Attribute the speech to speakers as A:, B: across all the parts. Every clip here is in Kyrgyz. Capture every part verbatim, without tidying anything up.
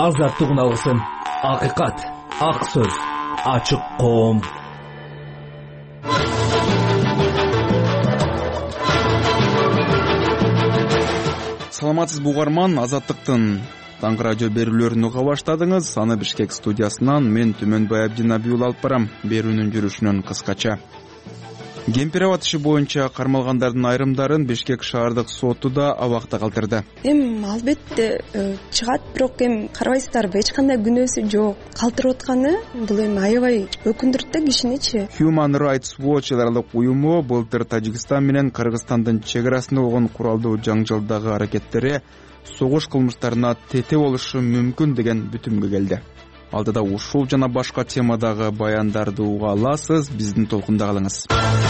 A: Азаттык үналгысын. Акыйкат, ак сөз, ачык коом.
B: Саламатсыз бугарман, Азаттыктын таңкы радио берүүлөрүн уга баштадыңыз. Аны Бишкек студиясынан мен Түмөнбай Абдинабиул алып барам. Берүүнүн жүрүшүнөн кыскача. Кемпирабад иши боюнча кармалгандардын айрымдарын Бишкек шаардык соту да абакта калтырды.
C: Эми албетте чыгат, бирок эми карабайсыздарбы, эч кандай күнөөсү жок. Калтырып атканы бул эми аябай өкүндүрөт да кишиничи.
B: Human Rights Watch эл аралык уюму былтыр Тажикстан менен Кыргызстандын чек арасында болгон куралдуу жаңжалдагы аракеттери согуш кылмыштарына тете болушу мүмкүн деген бүтүмгө келди. Алдыда ушул жана башка темадагы баяндарды уга аласыз, биздин толкунда калыңыз.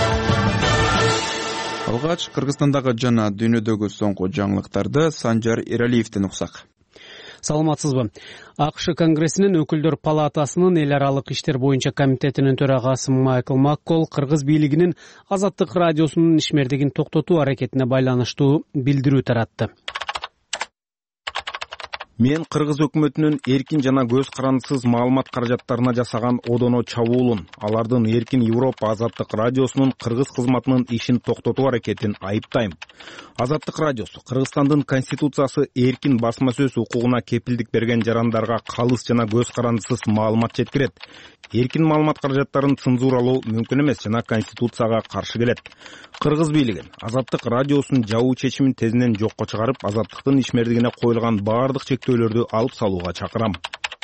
B: Алгач Кыргызстандагы жана дүйнөдөгү соңку жаңылыктарды Санжар Эралиевден уксак.
D: Саламатсызбы. АКШ Конгрессинин өкүлдөр палатасынын эл аралык иштер боюнча комитетинин төрагасы Майкл Маккол Кыргыз бийлигинин Азаттык радиосунун ишмердигин токтотуу аракетине байланыштуу билдирүү таратты.
E: Мен Кыргыз өкмөтүнүн эркин жана көз карандысыз маалымат каражаттарына жасаган одоно чабуулун, алардын эркин Европа Азаттык радиосунун Кыргыз кызматынын ишин токтотуу аракетин айыптайм. Азаттык радиосу Кыргызстандын конституциясы эркин басма сөз укугуна кепилдик берген жарандарга калыс жана көз карандысыз маалымат жеткирет. Эркин маалымат каражаттарын цензуралоо мүмкүн эмес жана конституцияга каршы келет. Кыргыз бийлиги Азаттык радиосунун жабуу чечимин тезинен жокко чыгарып, Азаттыктын ишмердигине коюлган баардык чектөөлөрдү алып салууга чакырам.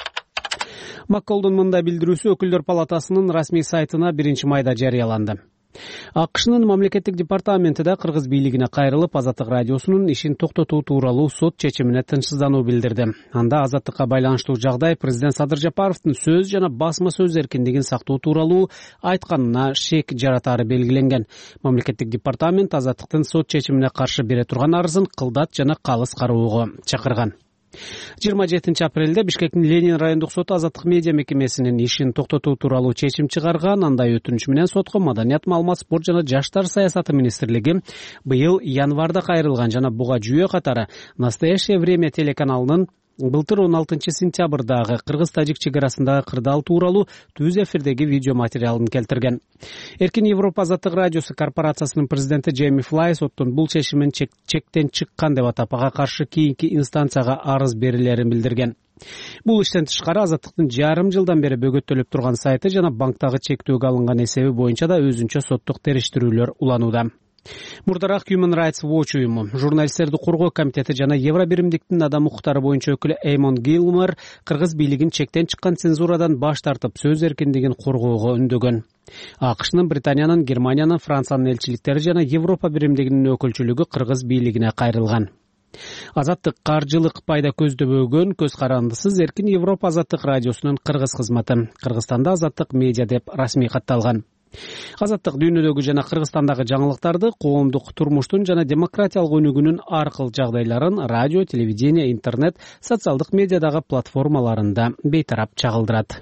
D: Макколдун мындай билдирүүсү өкүлдөр палатасынын расмий сайтына биринчи майда жарыяланды. АКШнын мамлекеттик департаменти да Кыргыз бийлигине кайрылып, Азаттык радиосунун ишин токтотуу тууралуу сот чечимине тынчсыздануу билдирди. Анда азаттыкка байланыштуу жагдай президент Садыр Жапаровдун сөз жана басма сөз эркиндигин сактоо тууралуу айтканына шек жаратары белгиленген. Мамлекеттик департамент Азаттыктын сот чечимине каршы бере турган арызын кылдат жана калыс кароого чакырган. жыйырма жетинчи апрелде Бишкектин Ленин райондук соту Азаттык медиа мекемесинин ишин токтотуу тууралуу чечим чыгарган. Андай өтүнүч менен сотко Маданият, маалымат, спорт жана жаштар саясаты министрлиги быйыл январда кайрылган жана буга жүйө катары Настоящее время телеканалынын былтыр он алтынчы сентябрдагы Кыргыз-Тажик чек арасындагы кырдаал тууралуу түз эфирдеги видео материалын келтирген. Эркин Европа Азаттык радиосу корпорациясынын президенти Джейми Флай соттун бул чечимин чек, чектен чыккан деп атап, ага каршы кийинки инстанцияга арыз берилерин билдирген. Бул иштен тышкары Азаттыктын жарым жылдан бери бөгөттөлүп турган сайты жана банктагы чектөөгө алынган эсеби боюнча да өзүнчө соттук териштирүүлөр уланууда. Мурдараак Human Rights Watch уюму, журналисттерди коргоо комитети жана Евробиримдиктин адам укуктары боюнча өкүлү Эймон Гилмор Кыргыз бийлигин чектен чыккан цензурадан баш тартып, сөз эркиндигин коргоого үндөгөн. АКШнын, Британиянын, Германиянын, Франциянын элчиликтери жана Европа биримдигинин өкүлчүлүгү Кыргыз бийлигине кайрылган. Азаттык каржылык пайда көздөбөгөн, көз карандысыз эркин Европа Азаттык радиосунун Кыргыз кызматы. Кыргызстанда Азаттык медиа деп расмий катталган. Азаттык дүйнөдөгү жана Кыргызстандагы жаңылыктарды, коомдук турмуштун жана демократиялык өнүгүүнүн ар кыл жагдайларын радио, телевидение, интернет, социалдык медиадагы платформаларында бейтарап чагылдырат.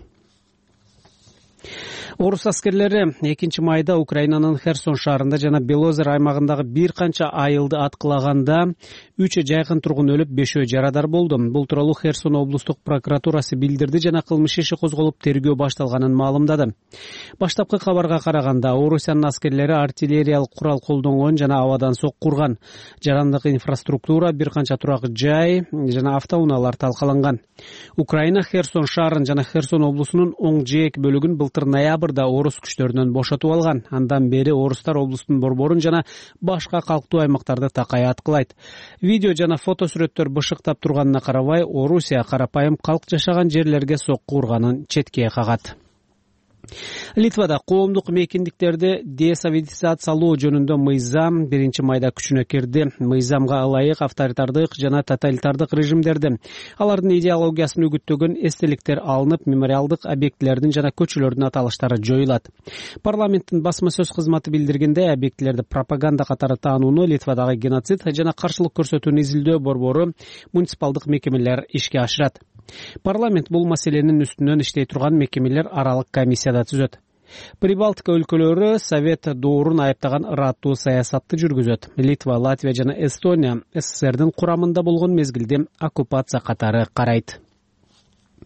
D: Орус аскерлери экинчи майда Украинанын Херсон шаарында жана Белозер аймагындагы бир канча айылды аткылаганда үч жайкын тургун өлүп, бешөө жарадар болду. Бул тууралуу Херсон облустук прокуратурасы билдирди жана кылмыш иши козголуп, тергөө башталганын маалымдады. Баштапкы кабарга караганда, Орусиянын аскерлери артиллериялык курал колдонгон жана абадан сок курган. Жарандык инфраструктура, бир канча турак жай жана автоунаалар талкаланган. Украина Херсон шаарын жана Херсон облусунун оң жээк бөлүгүн былтыр ноябрда орус күчтөрүнөн бошотуп алган. Андан бери орустар облустун борборун жана башка калктуу аймактарды такай аткылайт. Видео жана фото сүрөттөр бышыктап турганына карабай, Орусия карапайым калк жашаган жерлерге сокку урганын четке кагат. Литвада коомдук мейкиндиктерди десоветизациялоо жөнүндө мыйзам биринчи майда күчүнө кирди. Мыйзамга ылайык авторитардык жана тоталитардык режимдерди, алардын идеологиясын үгүттөгөн эстеликтер алынып, мемориалдык объектилердин жана көчөлөрдүн аталыштары жоюлат. Парламенттин басма сөз кызматы билдиргендей, объектилерди пропаганда катары таанууну Литвадагы геноцид жана каршылык көрсөтүүнү изилдөө борбору муниципалдык мекемелер ишке ашырат. Парламент бул маселенин үстүнөн иштей турган мекемелер аралык комиссияда түзөт. Прибалтика өлкөлөрү Совет доорун айыптаган ыраттуу саясатты жүргүзөт. Литва, Латвия жана Эстония СССРдин курамында болгон мезгилде оккупация катары карайт.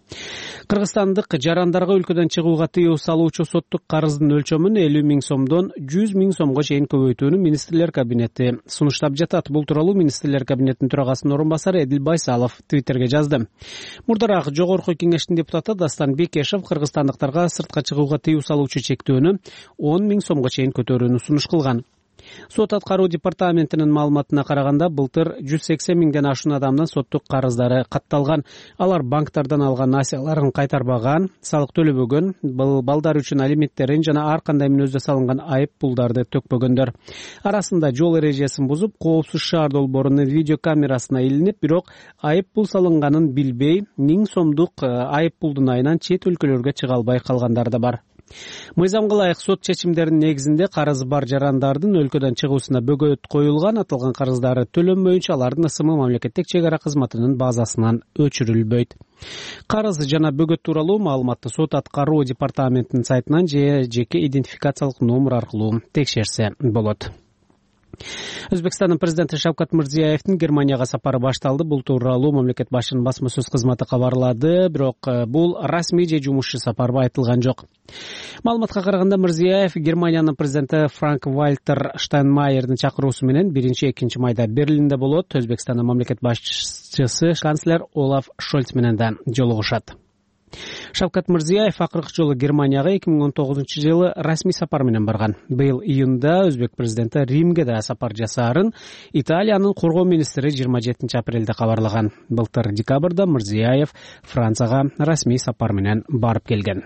D: Кыргызстандык жарандарга өлкөдөн чыгууга тыюу салуучу соттук карыздын өлчөмүн элүү миң сомдон жүз миң сомго чейин көбөйтүүнү министрлер кабинети сунуштап жатат. Бул тууралуу министрлер кабинетинин төрагасынын орун басары Эдил Байсалов Твиттерге жазды. Мурдараак Жогорку Кеңештин депутаты Дастан Бекешев кыргызстандыктарга сыртка чыгууга тыюу салуучу чектөөнү он миң сомго чейин көтөрүүнү сунуш кылган. Сот аткаруу департаментинин маалыматына караганда, былтыр жүз сексен миңден ашуун адамдын соттук карыздары катталган. Алар банктардан алган насыяларын кайтарбаган, салык төлөбөгөн, балдар үчүн алименттерин жана ар кандай мүнөздө салынган айып пулдарды төкпөгөндөр. Арасында жол эрежесин бузуп, коопсуз шаар долбоорунун видеокамерасына илинип, бирок айып пул салынганын билбей, миң сомдук айып пулдун айынан чет өлкөлөргө чыга албай калгандар да бар. Мыйзамга ылайык сот чечимдеринин негизинде карызы бар жарандардын өлкөдөн чыгуусуна бөгөт коюлган. Аталган карыздары төлөнбөйүнчө алардын ысымы мамлекеттик чек ара кызматынын базасынан өчүрүлбөйт. Карыз жана бөгөт тууралуу маалыматты сот аткаруу департаментинин сайтынан же жеке идентификациялык номер аркылуу текшерсе болот. Өзбекстандын президенти Шавкат Мирзиёевдин Германияга сапары башталды. Бул тууралуу мамлекет башчынын басма сөз кызматы кабарлады, бирок бул расмий же жумушчу сапарбы айтылган жок. Маалыматка караганда, Мирзиёев Германиянын президенти Франк Вальтер Штайнмайердин чакыруусу менен биринчи экинчи майда Берлинде болот. Өзбекстандын мамлекет башчысы канцлер Олаф Шольц менен да жолугушат. Шавкат Мирзиёев акыркы жолу Германияга эки миң он тогузунчу жылы расмий сапар менен барган. Быйыл июнда өзбек президенти Римге да сапар жасаарын Италиянын коргоо министри жыйырма жетинчи апрелде кабарлаган. Былтыр декабрда Мирзиёев Францияга расмий сапар менен барып келген.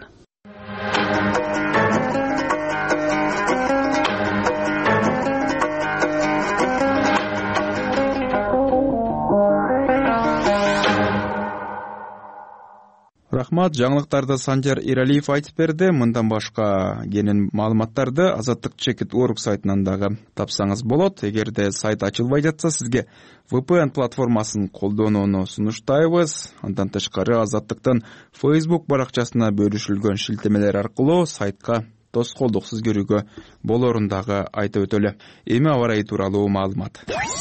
B: Рахмат, жаңылыктарды Санжар Иралиев айтып берди. Мындан башка кенен маалыматтарды Азаттык чекит точка орг сайтынан дагы тапсаңыз болот. Эгерде сайт ачылбай жатса, сизге ви пи эн платформасын колдонууну сунуштайбыз. Андан тышкары Азаттыктын Facebook баракчасына бөлүшүлгөн шилтемелер аркылуу сайтка тоскоолдуксуз көрүүгө болорун дагы айтып өтөлү. Эми аба ырайы тууралуу маалымат.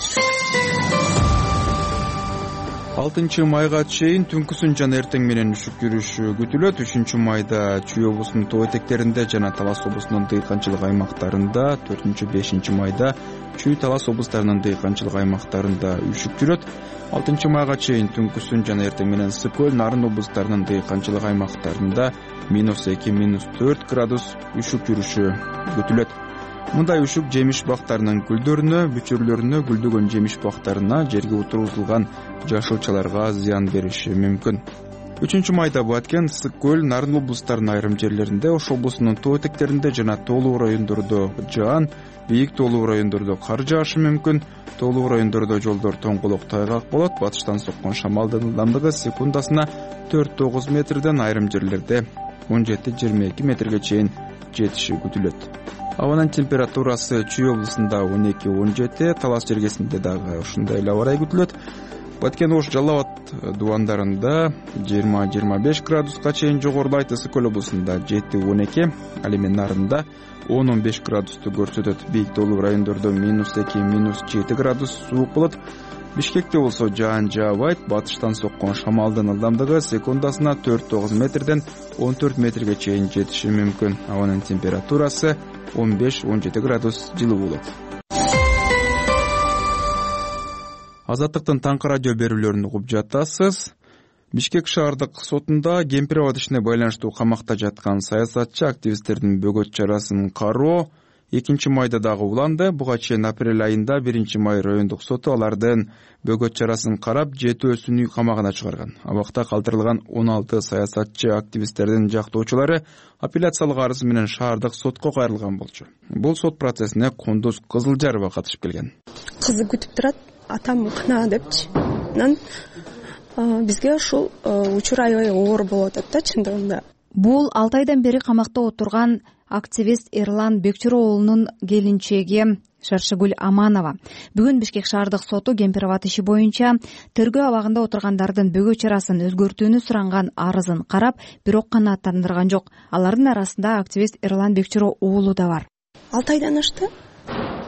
B: алтынчы майга чейин түнкүсүн жана эртең менен үшүк жүрүшү күтүлөт. үчүнчү майда Чүй облусунун тоо этектеринде жана Талас облусунун дыйканчылык аймактарында, төртүнчү бешинчи майда Чүй Талас облустарынын дыйканчылык аймактарында үшүк жүрөт. алтынчы майга чейин түнкүсүн жана эртең менен Ысык көл, Нарын облустарынын дыйканчылык аймактарында минус эки минус төрт градус үшүк жүрүшү күтүлөт. Мындай үшүк жемиш бактарынын гүлдөрүнө, бүчүрлөрүнө, гүлдөгөн жемиш бактарына, жерге отургузулган жашылчаларга зыян бериши мүмкүн. үчүнчү майда бул эткен Ысык көл, Нарын облустарынын айрым жерлеринде, Ош облусунун тоо этектеринде жана тоолуу райондордо жаан, бийик тоолуу райондордо кар жаашы мүмкүн. Тоолуу райондордо жолдор тоңголок тайгак болот. Батыштан соккон шамалдын ылдамдыгы секундасына төрт тогуз метрден, айрым жерлерде он жети жыйырма эки метрге чейин жетиши күтүлөт. Абанын температурасы Чүй облусунда он эки он жети, Талас жергесинде дагы ушундай эле аба ырайы күтүлөт. Баткен Ош Жалал Абад дубандарында жыйырма жыйырма беш градуска чейин жогорулайт. Ысык көл облусунда жети он эки, ал эми Нарында он он беш градусту көрсөтөт. Бийик тоолуу райондордо минус эки минус жети градус суук болот. Бишкекте болсо жаан жаабайт. Батыштан соккон шамалдын ылдамдыгы секундасына төрт тогуз метрден он төрт метрге чейин жетиши мүмкүн. Абанын температурасы он беш он жети градус жылуу болот. Азаттыктын таңкы радио берүүлөрүн угуп жатасыз. Бишкек шаардык сотунда кемпир абад ишине байланыштуу камакта жаткан саясатчы активисттердин бөгөт чарасын кароо экинчи майда дагы уланды. Буга чейин апрель айында биринчи май райондук соту алардын бөгөт чарасын карап, жетөөсүн үй камагына чыгарган. Абакта калтырылган он алты саясатчы активисттердин жактоочулары апелляциялык арыз менен шаардык сотко кайрылган болчу. Бул сот процессине Кундуз Кызылжарова катышып келген.
C: Кызы күтүп турат, атам кына депчи. Анан бизге ушул учур аябай оор болуп атат да чындыгында.
F: Бул алты айдан бери камакта отурган активист Эрлан Бекчур уулунун келинчеги Шаршыгүл Аманова. Бүгүн Бишкек шаардык соту кемпир абад иши боюнча тергөө абагында отургандардын бөгөт чарасын өзгөртүүнү суранган арызын карап, бирок канааттандырган жок. Алардын арасында активист Эрлан Бекчур уулу да бар.
C: алты айдан ашты.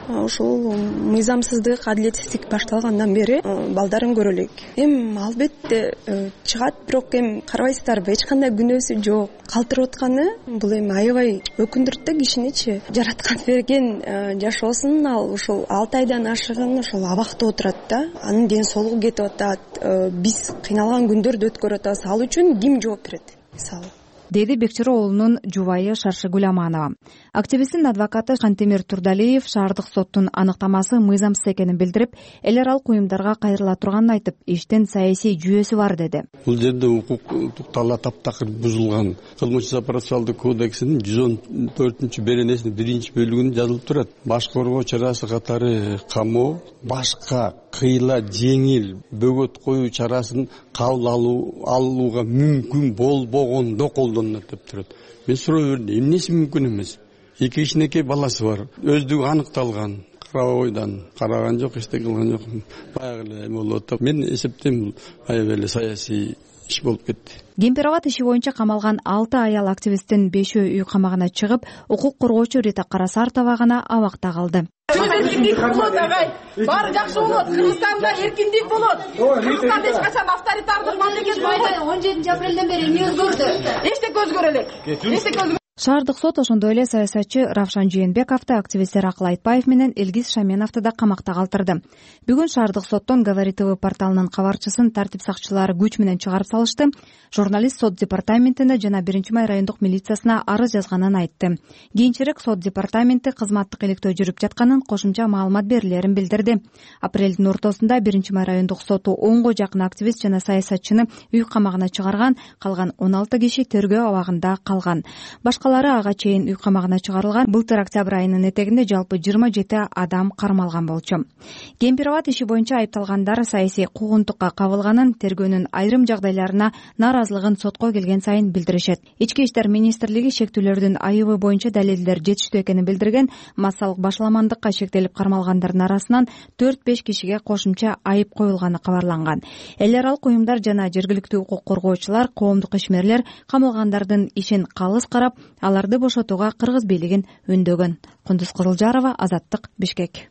C: ушул мыйзамсыздык, адилетсиздик башталгандан бери балдарын көрө элек. Эми албетте чыгат, бирок эми карабайсыздарбы, эч кандай күнөөсү жок, калтырып атканы бул эми аябай өкүндүрөт да кишиничи. Жараткан берген жашоосун ал ушул алты айдан ашыгын ошол абакта отурат да, анын ден соолугу кетип атат, биз кыйналган күндөрдү өткөрүп атабыз, ал үчүн ким жооп берет мисалы,
F: деди Бекчиро уулунун жубайы Шаршыгүл Аманова. Активисттин адвокаты Кантемир Турдалиев шаардык соттун аныктамасы мыйзамсыз экенин билдирип, эл аралык уюмдарга кайрыла турганын айтып, иштин саясий жүйөсү бар деди.
G: Бул жерде укук талап таптакыр бузулган. Кылмыш иш процессуалдык кодексинин жүз он төртүнчү беренесинин биринчи бөлүгүндө жазылып турат. Баш коргоо чарасы катары камоо, башка кыйла жеңил бөгөт коюу чарасын кабыл алууга мүмкүн болбогондо колдонот деп турат. Мен суроо бердим, эмнеси мүмкүн эмес? Эки кичинекей баласы бар, өздүгү аныкталган, карабойдан караган жок, эчтеке кылган жок. Баягы эле болуп атат. Мен эсептейм, бул аябай эле саясий иш болуп кетти.
F: Гемпероват иши боюнча камалган алты аял активисттин бешөө үй камагына чыгып, укук коргоочу Рита Карасартова гана абакта калды.
H: Эркиндик болот, агай. Баары жакшы болот. Кыргызстанда эркиндик болот. Кыргызстан эч качан авторитардык мамлекет болбойт.
I: он жетинчи апрелден бери эмне өзгөрдү?
H: Эчтеке өзгөрө элек. Эчтеке өзгөрө.
F: Шаардык сот ошондой эле саясатчы Равшан Жээнбековду, активисттер Акыл Айтбаев менен Элгиз Шаменовду да камакта калтырды. Бүгүн шаардык соттон Говори ТВ порталынын кабарчысын тартип сакчылары күч менен чыгарып салышты. Журналист сот департаментине жана биринчи май райондук милициясына арыз жазганын айтты. Кийинчерээк сот департаменти кызматтык иликтөө жүрүп жатканын, кошумча маалымат берилерин билдирди. Апрелдин ортосунда биринчи май райондук соту онго жакын активист жана саясатчыны үй камагына чыгарган, калган он алты киши тергөө абагында калган. Башкалары ага чейин үй камагына чыгарылган. Былтыр октябрь айынын этегинде жалпы жыйырма жети адам кармалган болчу. Гемпероват иши боюнча айыпталгандар саясий куугунтукка кабылганын, тергөөнүн айрым жагдайларына наразылыгын сотко келген сайын билдиришет. Ички иштер министрлиги шектүүлөрдүн айыбы боюнча далилдер жетиштүү экенин билдирген. Массалык башаламандыкка шектелип кармалгандардын арасынан төрт беш кишиге кошумча айып коюлганы кабарланган. Эл аралык уюмдар жана жергиликтүү укук коргоочулар, коомдук ишмерлер камалгандардын ишин калыс карап, аларды бошотууга кыргыз бийлигин үндөгөн. Кундуз Кызылжарова, Азаттык, Бишкек.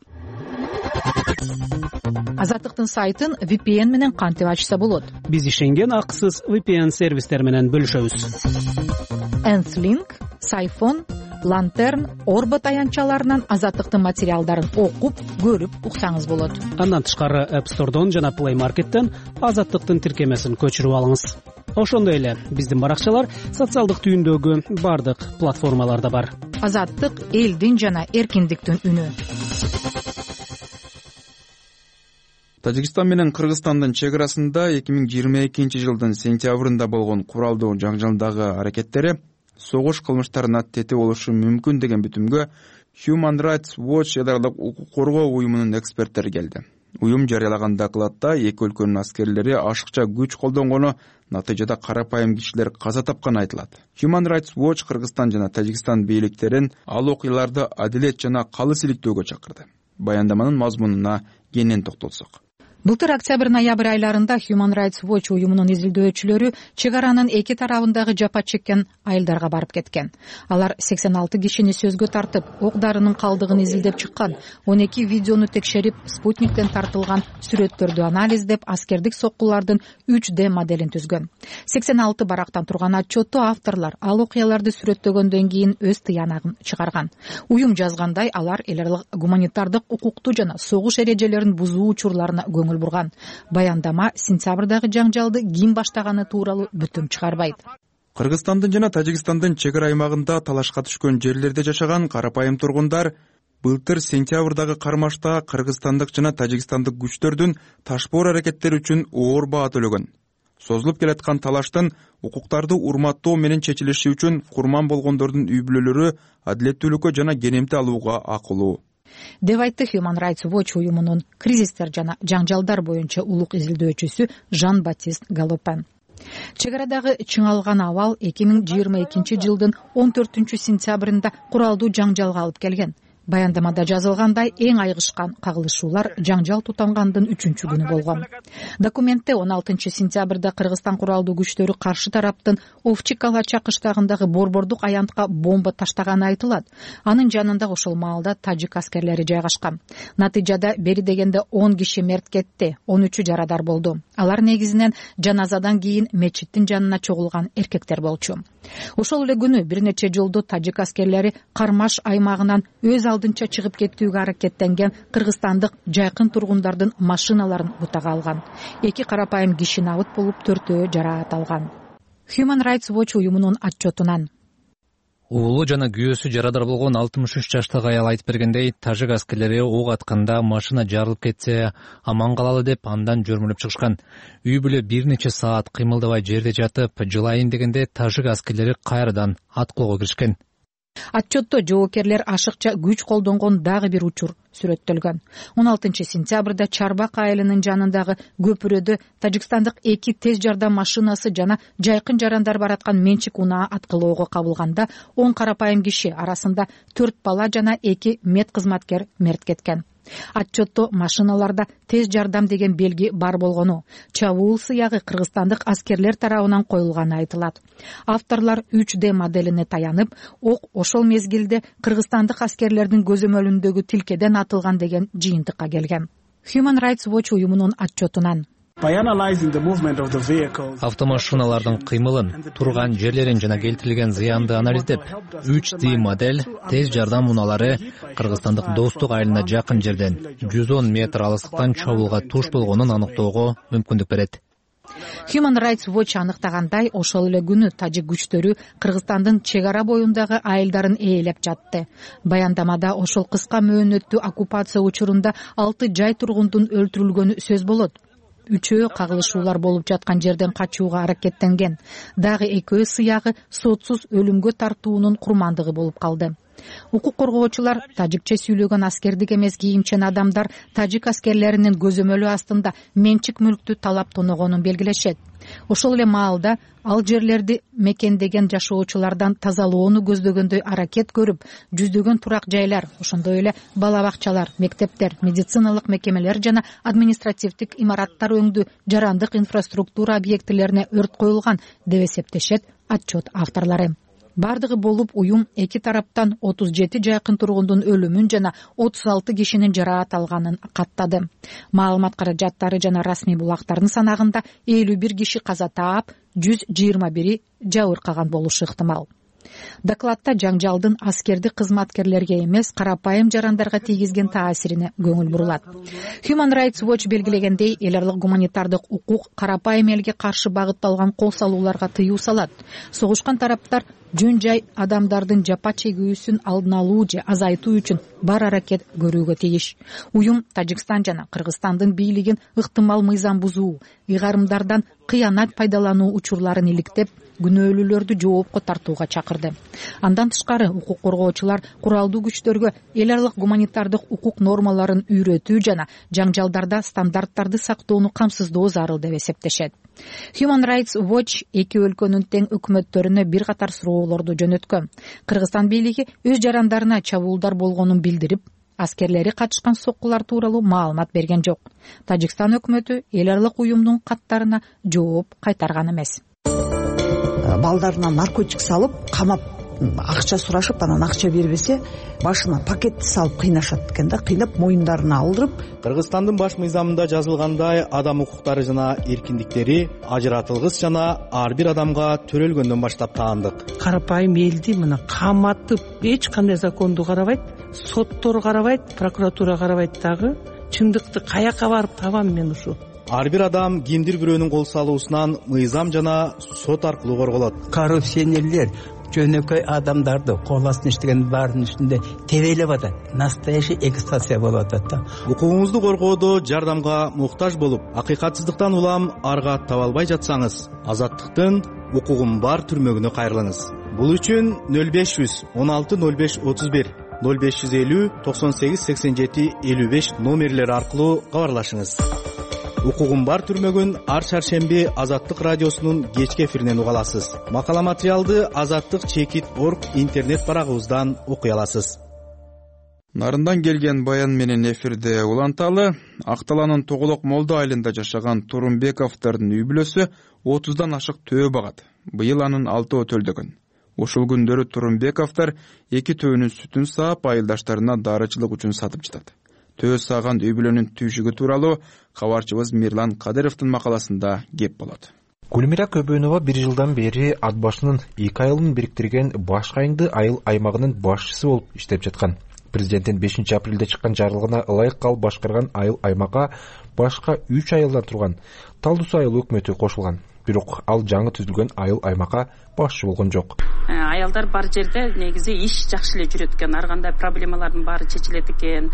J: Азаттыктын сайтын ви пи эн менен кантип ачса болот?
D: Биз ишенген акысыз ви пи эн сервистер менен бөлүшөбүз.
J: Энслинк, Сайфон, Лантерн, Орбо таянчаларынан Азаттыктын материалдарын окуп, көрүп уксаңыз болот.
D: Андан тышкары App Store'дон жана Play Market'тен Азаттыктын тиркемесин көчүрүп алыңыз. Ошондой эле биздин баракчалар социалдык түйүндөгү бардык платформаларда бар.
J: Азаттык элдин жана эркиндиктин үнү.
B: Тажикстан менен Кыргызстандын чек арасында эки миң жыйырма экинчи жылдын сентябрында болгон куралдуу жаңжалдагы аракеттери согуш кылмыштарына тете болушу мүмкүн деген бүтүмгө Human Rights Watch эдарлык укук коргоо уюмунун эксперттери келди. Уюм жарыялаган докладта эки өлкөнүн аскерлери ашыкча күч колдонгону, натыйжада карапайым кишилер каза тапканы айтылат. Human Rights Watch Кыргызстан жана Тажикстан бийликтерин ал окуяларды адилет жана калыс иликтөөгө чакырды. Баяндаманын мазмунуна кенен токтолсок.
J: Былтыр октябрь-ноябрь айларында Human Rights Watch уюмунун изилдөөчүлөрү чек аранын эки тарабындагы жапа чеккен айылдарга барып кеткен. Алар сексен алты кишини сөзгө тартып, ок дарынын калдыгын изилдеп чыккан, он эки видеону текшерип, спутниктен тартылган сүрөттөрдү анализдеп, аскердик соккулардын үч дэ моделин түзгөн. сексен алты барактан турган отчетту авторлор ал окуяларды сүрөттөгөндөн кийин өз тыянагын чыгарган. Уюм жазгандай, алар эл аралык гуманитардык укукту жана согуш эрежелерин бузуу учурларына көңүл бурган. Баяндама сентябрдагы жаңжалды ким баштаганы тууралуу бүтүм чыгарбайт.
B: Кыргызстандын жана Тажикстандын чек ара аймагында талашка түшкөн жерлерде жашаган карапайым тургундар былтыр сентябрдагы кармашта кыргызстандык жана тажикстандык күчтөрдүн ташпоор аракеттери үчүн оор баа төлөгөн. Созулуп келаткан талаштын укуктарды урматтоо менен чечилиши үчүн курман болгондордун үй бүлөлөрү адилеттүүлүккө жана керемти алууга акылуу
J: деп айтты Human Rights Watch уюмунун кризистер жана жаңжалдар боюнча улук изилдөөчүсү Жан-Батист Галопен. Чек арадагы чыңалган абал эки миң жыйырма экинчи жылдын он төртүнчү сентябрында куралдуу жаңжалга алып келген. Баяндамада жазылгандай, эң айгышкан кагылышуулар жаңжал тутангандын үчүнчү күнү болгон. Документте он алтынчы сентябрда Кыргызстан куралдуу күчтөрү каршы тараптын Овчикала чакыштагындагы борбордук аянтка бомба таштаганы айтылат. Анын жанында ошол маалда тажик аскерлери жайгашкан. Натыйжада бери дегенде он киши мерт кетти, он үчү жарадар болду. Алар негизинен жаназадан кийин мечиттин жанына чогулган эркектер болчу. Ошол эле күнү бир нече жолду тажик аскерлери Кармаш аймагынан өз алдынча чыгып кетүүгө аракеттенген кыргызстандык жайкын тургундардын машиналарын бутага алган. Эки карапайым киши набыт болуп, төртөө жараат алган. Human Rights Watch уюмунун отчетунан
K: уулу жана күйөөсү жарадар болгон алтымыш үч жаштагы аял айтып бергендей, тажик аскерлери ок атканда машина жарылып кетсе аман калалы деп андан жөрмөлөп чыгышкан. Үй бүлө бир нече саат кыймылдабай жерде жатып, жылайын дегенде тажик аскерлери кайрадан аткылоого киришкен.
J: Отчетто жоокерлер ашыкча күч колдонгон дагы бир учур сүрөттөлгөн. он алтынчы сентябрда Чарбак айылынын жанындагы көпүрөдө тажикстандык эки тез жардам машинасы жана жайкын жарандар бараткан менчик унаа аткылоого кабылганда он карапайым киши арасында төрт бала жана эки мед кызматкер мерт кеткен. Отчетто машиналарда тез жардам деген белги бар болгону, чабуул сыягы кыргызстандык аскерлер тарабынан коюлганы айтылат. Авторлор үч дэ моделине таянып, ок ошол мезгилде кыргызстандык аскерлердин көзөмөлүндөгү тилкеден атылган деген жыйынтыкка келген. Human Rights Watch уюмунун отчетунан
K: автомашиналардын кыймылын, турган жерлерин жана келтирилген зыянды анализдеп, үч дэ модель тез жардам унаалары кыргызстандык Достук айылына жакын жерден жүз он метр алыстыктан чабуулга туш болгонун аныктоого мүмкүндүк берет.
J: Human Rights Watch аныктагандай, ошол эле күнү тажик күчтөрү Кыргызстандын чек ара боюндагы айылдарын ээлеп жатты. Баяндамада ошол кыска мөөнөттүү оккупация учурунда алты жай тургундун өлтүрүлгөнү сөз болот. Үчөө кагылышуулар болуп жаткан жерден качууга аракеттенген. Дагы экөө сыягы сотсуз өлүмгө тартуунун курмандыгы болуп калды. Укук коргоочулар тажикче сүйлөгөн аскердик эмес кийимчен адамдар тажик аскерлеринин көзөмөлү астында менчик мүлктү талап тоногонун белгилешет. Ошол эле маалда ал жерлерди мекендеген жашоочулардан тазалоону көздөгөндөй аракет көрүп, жүздөгөн турак жайлар, ошондой эле бала бакчалар, мектептер, медициналык мекемелер жана административдик имараттар өңдүү жарандык инфраструктура объектилерине өрт коюлган деп эсептешет отчет авторлору. Бардыгы болуп, уюм эки тараптан отуз жети жайкын тургундун өлүмүн жана отуз алты кишинин жараат алганын каттады. Маалымат каражаттары жана расмий булактардын санагында элүү бир киши каза таап, жүз жыйырма бири жабыркаган болушу ыктымал. Докладта жаңжалдын аскердик кызматкерлерге эмес, карапайым жарандарга тийгизген таасирине көңүл бурулат. Human Rights Watch белгилегендей, эл аралык гуманитардык укук карапайым элге каршы багытталган кол салууларга тыюу салат. Согушкан тараптар жөн жай адамдардын жапа чегүүсүн алдын алуу же азайтуу үчүн бар аракет көрүүгө тийиш. Уюм Тажикстан жана Кыргызстандын бийлигин ыктымал мыйзам бузуу, ыйгарымдардан кыянат пайдалануу учурларын иликтеп, күнөөлүүлөрдү жоопко тартууга чакырды. Андан тышкары, укук коргоочулар куралдуу күчтөргө эл аралык гуманитардык укук нормаларын үйрөтүү жана жаңжалдарда стандарттарды сактоону камсыздоо зарыл деп эсептешет. Human Rights Watch эки өлкөнүн тең өкмөттөрүнө бир катар суроолорду жөнөткөн. Кыргызстан бийлиги өз жарандарына чабуулдар болгонун билдирип, аскерлери катышкан соккулар тууралуу маалымат берген жок. Тажикстан өкмөтү эл аралык уюмдун каттарына жооп кайтарган эмес.
L: Балдарына наркотик салып, камап, акча сурашып, анан акча бербесе, башына пакетти салып кыйнашат экен да, кыйнап моюндарына алдырып.
E: Кыргызстандын баш мыйзамында жазылгандай, адам укуктары жана эркиндиктери ажыратылгыс жана ар бир адамга төрөлгөндөн баштап таандык.
M: Карапайым элди мына каматып, эч кандай законду карабайт, соттор карабайт, прокуратура карабайт дагы. Чындыкты каяка барып табам мен ушу?
E: Ар бир адам кимдир бирөөнүн кол салуусунан мыйзам жана сот аркылуу корголот.
N: Коррупционерлер жөнөкөй адамдарды кол астына иштеген баардын үстүндө тебелеп атат. Настоящий экстация болуп атат да.
E: Укугуңузду коргоодо жардамга муктаж болуп, акыйкатсыздыктан улам арга таба албай жатсаңыз, азаттыктын укугум бар түрмөгүнө кайрылыңыз. Бул үчүн нөл беш жүз он алты нөл беш отуз бир, нөл беш жүз элүү токсон сегиз сексен жети элүү беш номерлери аркылуу кабарлашыңыз. Укугум бар түрмөгүн ар шаршемби Азаттык радиосунун кечки эфиринен уга аласыз. Макала материалды азаттык чекит точка орг интернет барагыбыздан окуй аласыз.
B: Нарындан келген баян менен эфирде уланталы. Ак Талаанын Тоголок Молдо айылында жашаган Турумбековдордун үй бүлөсү отуздан ашык төө багат. Быйыл анын алтоо төлдөгөн. Ушул күндөрү Турумбековдор эки төөнүн сүтүн саап айылдаштарына дарычылык үчүн сатып жатат. Төө сааган үй бүлөнүн түйшүгү тууралуу кабарчыбыз Мирлан Кадыровдун макаласында кеп болот.
O: Гүлмира Көбөнова бир жылдан бери ат башынын эки айылын бириктирген Башкайыңды айыл аймагынын башчысы болуп иштеп жаткан. Президенттин бешинчи апрелде чыккан жарлыгына ылайык калып башкарган айыл аймакка башка үч айылдан турган Талдуу Суу айыл өкмөтү кошулган. Бирок ал жаңы түзүлгөн айыл аймакка башчы болгон жок.
P: Аялдар бар жерде негизи иш жакшы эле жүрөт экен, ар кандай проблемалардын баары чечилет экен.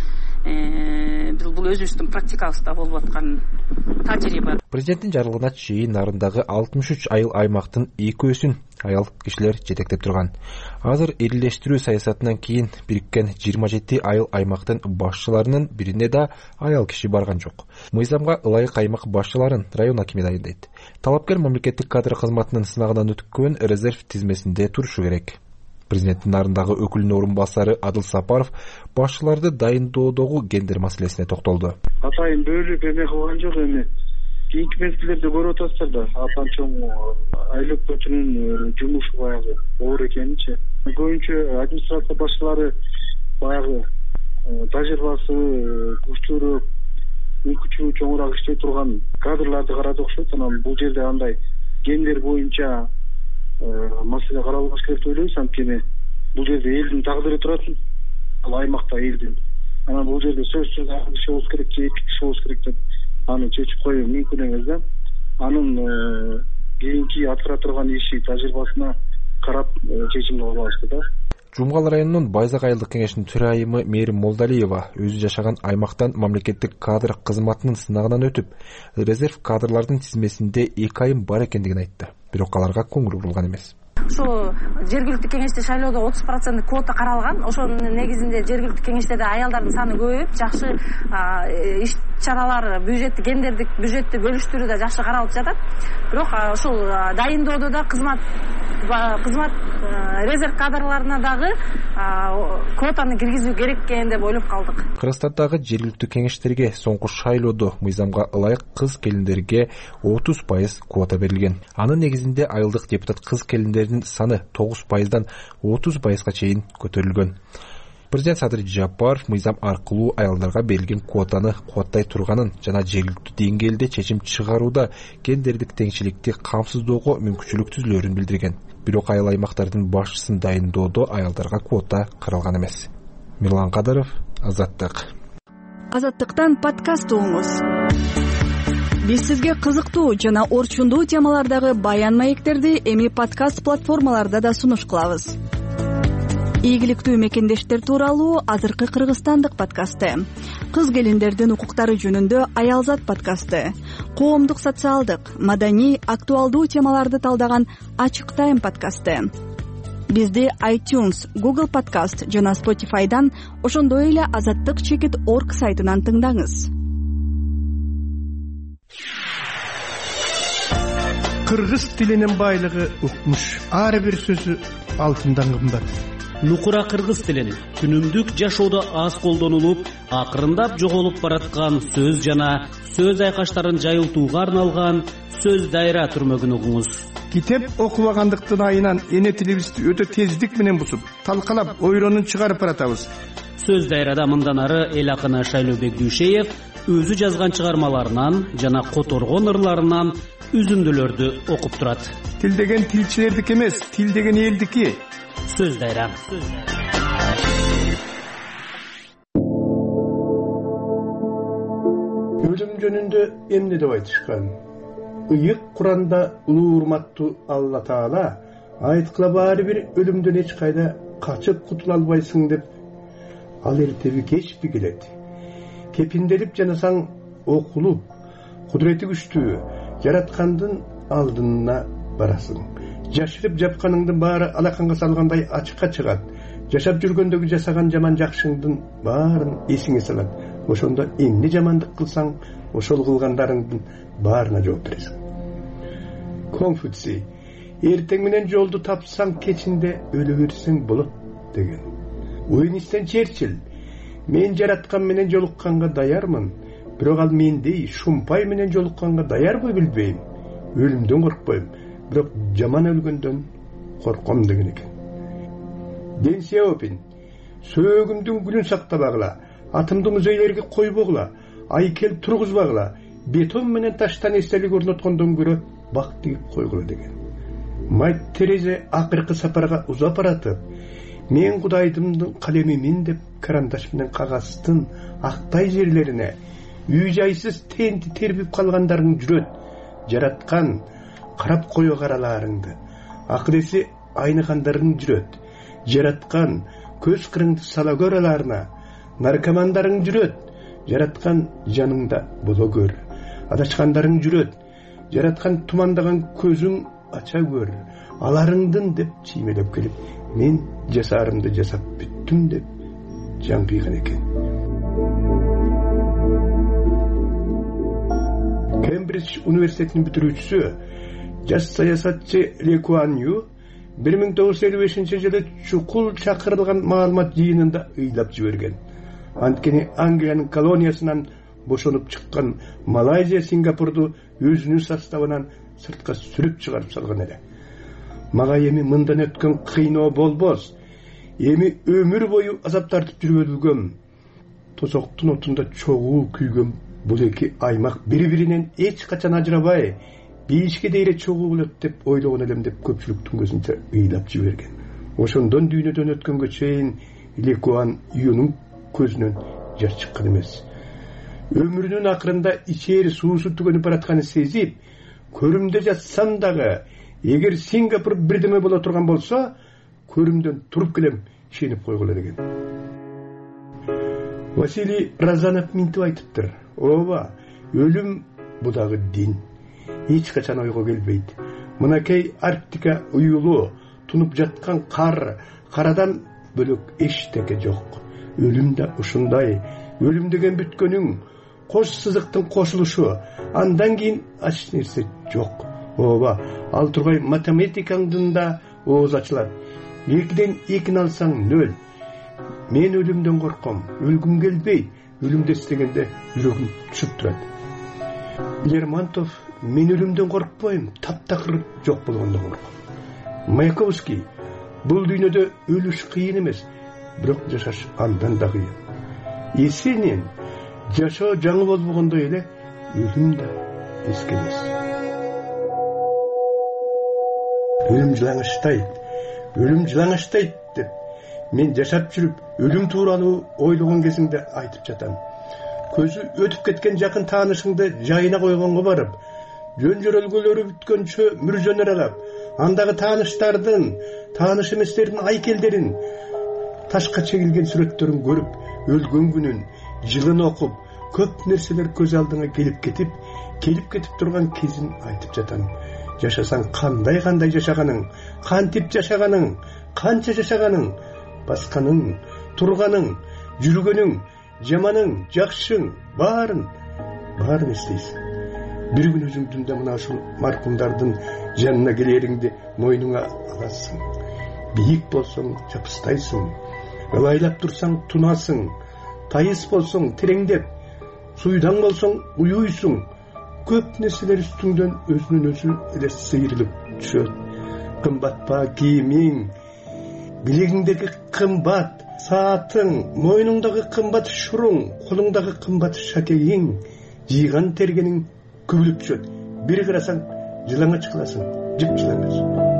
P: Бул өзүбүздүн практикабызда болуп аткан тажрыйба.
O: Президенттин жарлыгына чейин нарындагы алтымыш үч айыл аймактын экөөсүн аял кишилер жетектеп турган. Азыр эрилештирүү саясатынан кийин бириккен жыйырма жети айыл аймактын башчыларынын бирине да аял киши барган жок. Мыйзамга ылайык аймак башчыларын район акими дайындайт. Талапкер мамлекеттик кадр кызматынын сынагынан өткөн резерв тизмесинде турушу керек. Президенттин нарындагы өкүлүнүн орун басары Адыл Сапаров башчыларды дайындоодогу гендер маселесине токтолду.
Q: Атайын бөлүп эме кылган жок, эми кийинки мезгилдерде көрүп атасыздар да, атанчоң айыл өкмөтүнүн жумушу баягы оор экенинчи. Көбүнчө администрация башчылары баягы тажрыйбасы күчтүүрөөк, мүмкүнчүлүгү чоңураак иштей турган кадрларды карады окшойт. Анан бул жерде андай гендер боюнча маселе каралбаш керек деп ойлойбуз. Анткени бул жерде элдин тагдыры турат, ал аймакта элдин. Анан бул жерде сөзсүз ак киши болуш керек же эки киши болуш керек деп аны чечип коюу мүмкүн эмес да. Анын кийинки аткара турган иши тажрыйбасына карап чечим кыла алабыз да.
O: Жумгал районунун Байзак айылдык кеңешинин төрайымы Мээрим Молдалиева өзү жашаган аймактан мамлекеттик кадр кызматынын сынагынан өтүп, резерв кадрлардын тизмесинде эки айым бар экендигин айтты. Бирок аларга көңүл бурулган эмес.
P: Ошо жергиликтүү кеңеште шайлоодо отуз процент квота каралган. Ошонун негизинде жергиликтүү кеңеште да аялдардын саны көбөйүп, жакшы иш чаралар, бюджетти, гендердик бюджетти бөлүштүрүү да жакшы каралып жатат. Бирок ошол дайындоодо да кызмат кызмат резерв кадрларына дагы квотаны киргизүү керек экен деп ойлоп калдык.
O: Кыргызстандагы жергиликтүү кеңештерге соңку шайлоодо мыйзамга ылайык кыз келиндерге отуз пайыз квота берилген. Анын негизинде айылдык депутат кыз келиндердин саны тогуз пайыздан отуз пайызга чейин көтөрүлгөн. Президент Садыр Жапаров мыйзам аркылуу аялдарга берилген квотаны кубаттай турганын жана жергиликтүү деңгээлде чечим чыгарууда гендердик теңчиликти камсыздоого мүмкүнчүлүк түзүлөрүн билдирген. Бирок айыл аймактардын башчысын дайындоодо аялдарга квота каралган эмес. Мирлан Кадыров, Азаттык.
R: Азаттыктан подкаст угуңуз. Биз сизге кызыктуу жана орчундуу темалардагы баян маектерди эми подкаст платформаларда да сунуш кылабыз. Ийгиликтүү мекендештер тууралуу азыркы кыргызстандык подкасты, кыз келиндердин укуктары жөнүндө Аялзат подкасты, коомдук социалдык, маданий, актуалдуу темаларды талдаган Ачык Тайм подкасты. Бизди iTunes, Google Podcast жана Spotify'дан, ошондой эле азаттык чекит точка орг сайтынан тыңдаңыз.
S: Кыргыз тилинин байлыгы укмуш. Ар бир сөзү алтындан кымбат.
D: Нукура кыргыз тилин күнүмдүк жашоодо аз колдонулуп, акырындап жоголуп бараткан сөз жана сөз айкаштарын жайылтууга арналган сөз дайра түрмөгүн угуңуз.
S: Китеп окубагандыктын айынан эне тилибизди өтө тездик менен бусуп, талкалап, ойронун чыгарып баратабыз.
D: Сөз дайрада мындан ары эл акыны Шайлообек Дүйшеев өзү жазган чыгармаларынан жана которгон ырларынан үзүндүлөрдү окуп турат.
S: Тил деген тилчилердики эмес, тил деген элдики.
D: Сөз дайра.
S: Өлүм жөнүндө эмне деп айтышкан? Ыйык Куранда улуу урматтуу Алла Таала айткыла баары бир өлүмдөн эч кайда качып кутула албайсың деп, ал эртеби кечпи келет. Кепинделип жанасаң окулуп, кудурети күчтүү жараткандын алдына барасың. Жашырып жапканыңдын баары алаканга салгандай ачыкка чыгат. Жашап жүргөндөгү жасаган жаман жакшыңдын баарын эсиңе салат. Ошондо эмне жамандык кылсаң, ошол кылгандарыңдын баарына жооп бересиң. Конфуций: эртең менен жолду тапсаң, кечинде өлө берсең болот деген. Уинстон Черчилль: мен жараткан менен жолукканга даярмын, бирок ал мендей шумпай менен жолукканга даярбы билбейм. Өлүмдөн коркпойм, бирок жаман өлгөндөн корком деген экен. Дэн Сяопин сөөгүмдүн гүлүн сактабагыла, атымды музейлерге койбогула, айкел тургузбагыла, бетон менен таштан эстелик орноткондон көрө бак тигип койгула деген. Мать Терезе акыркы сапарга узап баратып, мен Кудайдымдын калемимин деп карандаш менен кагаздын актай жерлерине үй жайсыз тенти тербип калгандарың жүрөт, жараткан карап кое караларыңды, акыреси айныгандарың жүрөт, жараткан көз кырыңды сала көраларына, наркомандарың жүрөт, жараткан жаныңда боло көр, адашкандарың жүрөт, жараткан тумандаган көзүң ача көр, аларыңдын деп чиймелеп келип, мен жасарымды жасап бүттүм деп жан кыйган экен. Кембридж университетинин бүтүрүүчүсү, жаш саясатчы Ли Куан Ю бир миң тогуз жүз элүү бешинчи жылы чукул чакырылган маалымат жыйынында ыйлап жиберген. Анткени Англиянын колониясынан бошонуп чыккан Малайзия Сингапурду өзүнүн составынан сыртка сүрүп чыгарып салган эле. Мага эми мындан өткөн кыйноо болбос, эми өмүр бою азап тартып жүрүп өлгөм. Тозоктун отунда чогуу күйгөн бул эки аймак бири-биринен эч качан ажырабай, бейишке дейре чогуу болот деп ойлогон элем деп көпчүлүктүн көзүнчө ыйлап жиберген. Ошондон дүйнөдөн өткөнгө чейин Ли Куан Юнун көзүнөн жаш чыккан эмес. Өмүрүнүн акырында ичери суусу түгөнүп баратканын сезип, көрүмдө жатсам дагы, эгер Сингапур бирдеме боло турган болсо, көрүмдөн туруп келем, ишенип койгула деген. Василий Разанов минтип айтыптыр. Ооба, өлүм бу дагы дин. Эч качан ойго келбейт. Мынакей Арктика уюлу, тунуп жаткан кар, карадан бөлөк эчтеке жок. Өлүм да ушундай. Өлүм деген бүткөнүң, кош сызыктын кошулушу, андан кийин ач нерсе жок. Ооба, ал тургай математикаңдын да ооз ачылат. Экиден экини алсаң нөл. Мен өлүмдөн корком, өлгүм келбейт. Өлүмдө эстегенде жүрөгүм түшүп турат. Лермонтов, мен өлүмдөн коркпойм, таптакыр жок болгондон корком. Маяковский, бул дүйнөдө өлүш кыйын эмес, бирок жашаш андан да кыйын. Есенин, жашоо жаңы болбогондой эле, өлүм да эске эмес. Өлүм жылаңачтайт, өлүм жылаңачтайт деп мен жашап жүрүп, өлүм тууралуу ойлогон кезиңде айтып жатам. Көзү өтүп кеткен жакын таанышыңды жайына койгонго барып, жөн жөрөлгөлөрү бүткөнчө мүржөнөр алап, андагы тааныштардын, тааныш эместердин айкелдерин, ташка чегилген сүрөттөрүн көрүп, өлгөн күнүн, жылын окуп, көп нерселер көз алдыңа келип кетип, келип кетип турган кезин айтып жатам. Жашасаң кандай-кандай жашаганың, кантип жашаганың, канча жашаганың, басканың, турганың, жүргөнүң, жаманың, жакшың, баарын, баарын эстейсиң. Бир күн өзүңдүн да мына ушул маркумдардын жанына келериңди мойнуңа аласың. Бийик болсоң жапыстайсың, ылайлап турсаң тунасың, тайыс болсоң тереңдеп, суйдаң болсоң уюйсуң. Көп нерселер үстүңдөн өзүнүн өзү эле сыйрылып түшөт. Кымбат па кийимиң, билегиңдеги кымбат саатың, мойнуңдагы кымбат шуруң, колуңдагы кымбат шакегиң, жыйган тергениң күбүлүп түшөт. Бир карасаң жылаңач кыласың, жып жылаңач.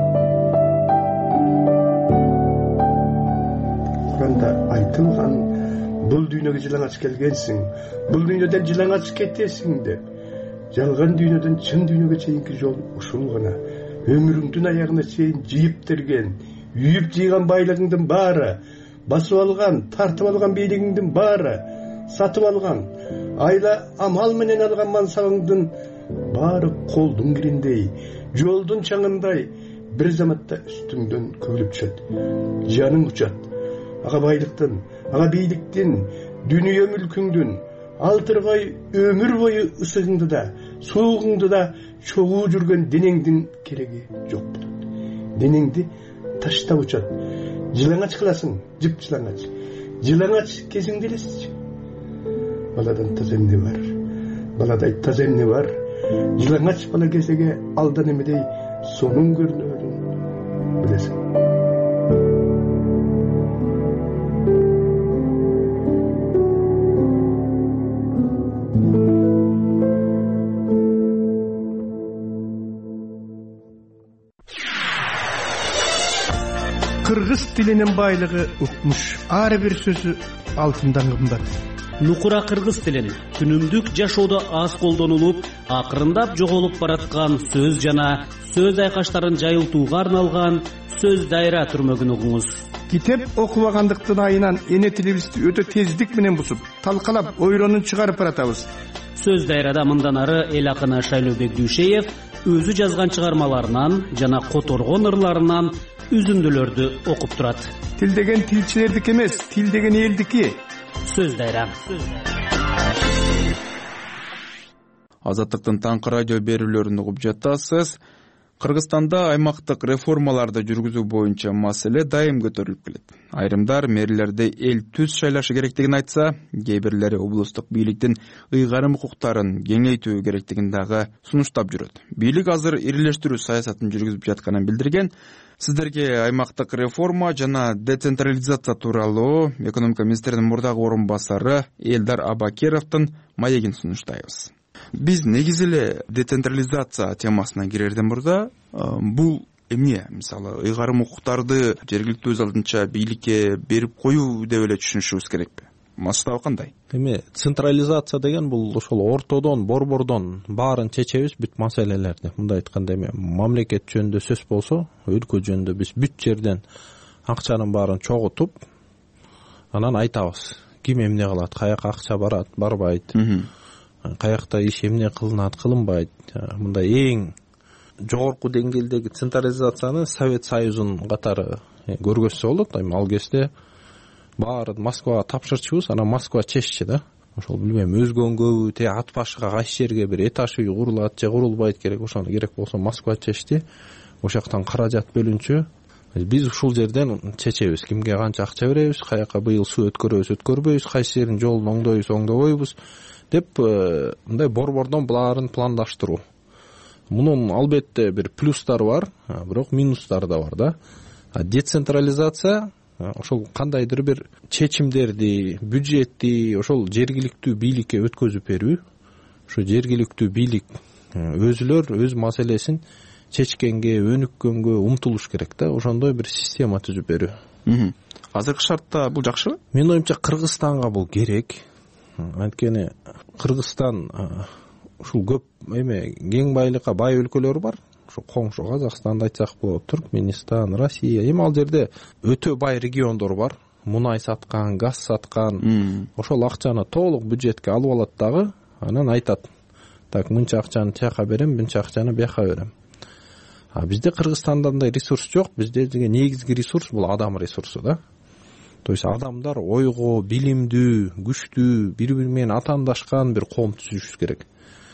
S: Куранда айтылган, бул дүйнөгө жылаңач келгенсиң, бул дүйнөдөн жылаңач кетесиң деп. Жалган дүйнөдөн чын дүйнөгө чейинки жол ушул гана. Өмүрүңдүн аягына чейин жыйып терген, үйүп жыйган байлыгыңдын баары, басып алган, тартып алган бийлигиңдин баары, сатып алган, айла амал менен алган мансабыңдын баары колдун кириндей, жолдун чаңындай бир заматта үстүңдөн көбүлүп түшөт. Жаның учат. Ага байлыктын, ага бийликтин, дүнүйө мүлкүңдүн, алтыргай өмүр бою ысыгыңды да, суугуңду да чогуу жүргөн денеңдин кереги жок болот. Денеңди таштап учат. Жылаңач кыласың, жып жылаңач. жылаңач кезиңди элесизчи? Баладан таза эмне бар? Балада таза эмне бар? Жылаңач бала кезеге алдан эмедей сонун көрүнөрүн билесиң. Кыргыз тилинин байлыгы укмуш. Ар бир сөзү алтындан кымбат.
D: Нукура кыргыз тилин күнүмдүк жашоодо аз колдонулуп, акырындап жоголуп бараткан сөз жана сөз айкаштарын жайылтууга арналган сөз дайра түрмөгүн угуңуз.
S: Китеп окубагандыктын айынан эне тилибизди өтө тездик менен бусуп, талкалап, ойронун чыгарып баратабыз.
D: Сөз дайрада мындан ары эл акыны Шайлообек Дүйшеев өзү жазган чыгармаларынан жана которгон ырларынан үзүндүлөрдү окуп турат.
S: Тил деген тилчилердики эмес, тил деген элдики.
D: Сөз дайра.
B: Азаттыктын таңкы радио берүүлөрүн угуп жатасыз. Кыргызстанда аймактык реформаларды жүргүзүү боюнча маселе дайым көтөрүлүп келет. Айрымдар мэрлерди эл түз шайлашы керектигин айтса, кээ бирлери облустук бийликтин ыйгарым укуктарын кеңейтүү керектигин дагы сунуштап жүрөт. Бийлик азыр ирилештирүү саясатын жүргүзүп жатканын билдирген. Сиздерге аймактык реформа жана децентрализация тууралуу экономика министринин мурдагы орун басары Элдар Абакеровдун маегин сунуштайбыз. Биз негизи эле децентрализация темасына кирерден мурда бул эмне? Мисалы, ыйгарым укуктарды жергиликтүү өз алдынча бийликке берип коюу деп эле түшүнүшүбүз керекпи? Масштабы кандай?
E: Эми централизация деген бул ошол ортодон, борбордон баарын чечебиз бүт маселелерди. Мындай айтканда эми мамлекет жөнүндө сөз болсо, өлкө жөнүндө биз бүт жерден акчанын баарын чогултуп, анан айтабыз. Ким эмне кылат, каяка акча барат, барбайт. Каякта иш эмне кылынат, кылынбайт. Мындай эң жогорку деңгээлдеги централизацияны Совет Союзунун катары көргөзсө болот. Эми ал кезде баарын Москвага тапшырчубуз, анан Москва чеччи да. Ошол билбейм, өзгөнгөбү, те ат башыга кайсы жерге бир этаж үй курулат же курулбайт керек, ошону керек болсо Москва чечти. Ошол жактан каражат бөлүнчү. Биз ушул жерден чечебиз, кимге канча акча беребиз, каяка быйыл суу өткөрөбүз, өткөрбөйбүз, кайсы жерин жолун оңдойбуз, оңдобойбуз деп мындай борбордон буларын пландаштыруу. Мунун албетте бир плюстары бар, бирок минустары да бар да. Децентрализация ошол кандайдыр бир чечимдерди, бюджетти ошол жергиликтүү бийликке өткөзүп берүү. Ошо жергиликтүү бийлик өзүлөр өз маселесин чечкенге, өнүккөнгө умтулуш керек да. Ошондой бир система түзүп берүү.
B: Азыркы шартта бул жакшыбы?
E: Менин оюмча Кыргызстанга бул керек. Анткени Кыргызстан ушул көп эме кең байлыкка бай өлкөлөр бар. Ошо коңшу Казакстанды айтсак болот, Түркмөнстан, Россия. Эми ал жерде өтө бай региондор бар. Мунай саткан, газ саткан. Ошол акчаны толук бюджетке алып алат дагы, анан айтат: "Так, мынча акчаны тияка берем, мынча акчаны бияка берем." А бизде Кыргызстанда андай ресурс жок. Бизде негизги ресурс бул адам ресурсу да. То есть адамдар ойго, билимдүү, күчтүү, бири-бири менен атаандашкан бир коом түзүшүбүз керек.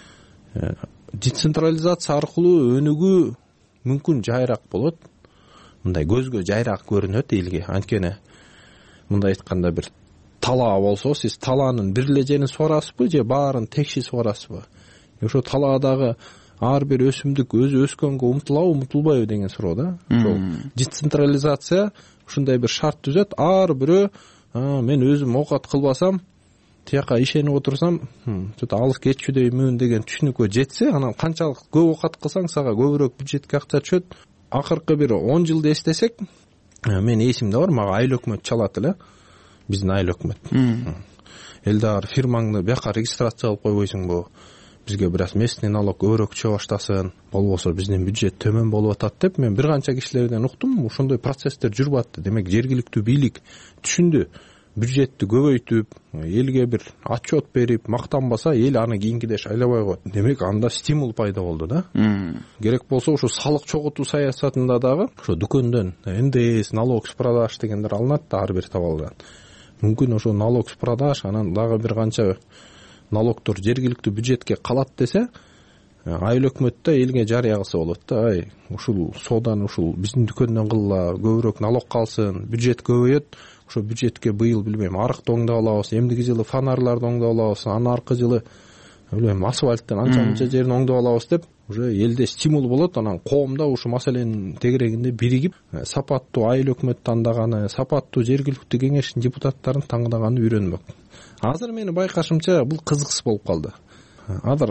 E: Децентрализация аркылуу өнүгүү мүмкүн жайраак болот. Мындай көзгө жайраак көрүнөт элге. Анткени мындай айтканда бир талаа болсо, сиз талаанын бир эле жерин сугарасызбы же баарын текши сугарасызбы? Ошо талаадагы ар бир өсүмдүк өзү өскөнгө умтулабы, умтулбайбы деген суроо да. Ошол децентрализация ушундай бир шарт түзөт. Ар бирөө мен өзүм оокат кылбасам, тияка ишенип отурсам, чөтө алыс кетчүдөймүн деген түшүнүккө жетсе, анан канчалык көп оокат кылсаң сага көбүрөөк бюджетке акча түшөт. Акыркы бир он жылды эстесек, мен эсимде бар, мага айыл өкмөт чалат эле. Биздин айыл өкмөт. Элдар, фирмаңды бияка регистрация кылып койбойсуңбу? Бизге бир аз местный налог көбүрөөк түшө баштасын, болбосо биздин бюджет төмөн болуп атат деп мен бир канча кишилерден уктум. Ошондой процесстер жүрүп атты. Демек жергиликтүү бийлик түшүндү. Бюджетти көбөйтүп, элге бир отчет берип, мактанбаса, эл аны кийинкиде шайлабай коет. Демек анда стимул пайда болду да. Керек болсо ошо салык чогултуу саясатында дагы ошо дүкөндөн эн дэ эс, налог с продаж дегендер алынат да ар бир табалдан. Мүмкүн ошо налог с продаж, анан дагы бир канча налогтор жергиликтүү бюджетке калат десе,
O: айыл өкмөт да элге жарыя кылса болот да, ай ушул сооданы ушул биздин дүкөндөн кылгыла, көбүрөөк налог калсын, бюджет көбөйөт, ошо бюджетке быйыл билбейм арыкты оңдоп алабыз, эмдиги жылы фонарларды оңдоп алабыз, анан аркы жылы билбейм асфальттын анча мынча жерин оңдоп алабыз деп уже элде стимул болот. Анан коомда ушул маселенин тегерегинде биригип сапаттуу айыл өкмөт тандаганы, сапаттуу жергиликтүү кеңештин депутаттарын тандаганы үйрөнмөк. Азыр менин байкашымча бул кызыксыз болуп калды. Азыр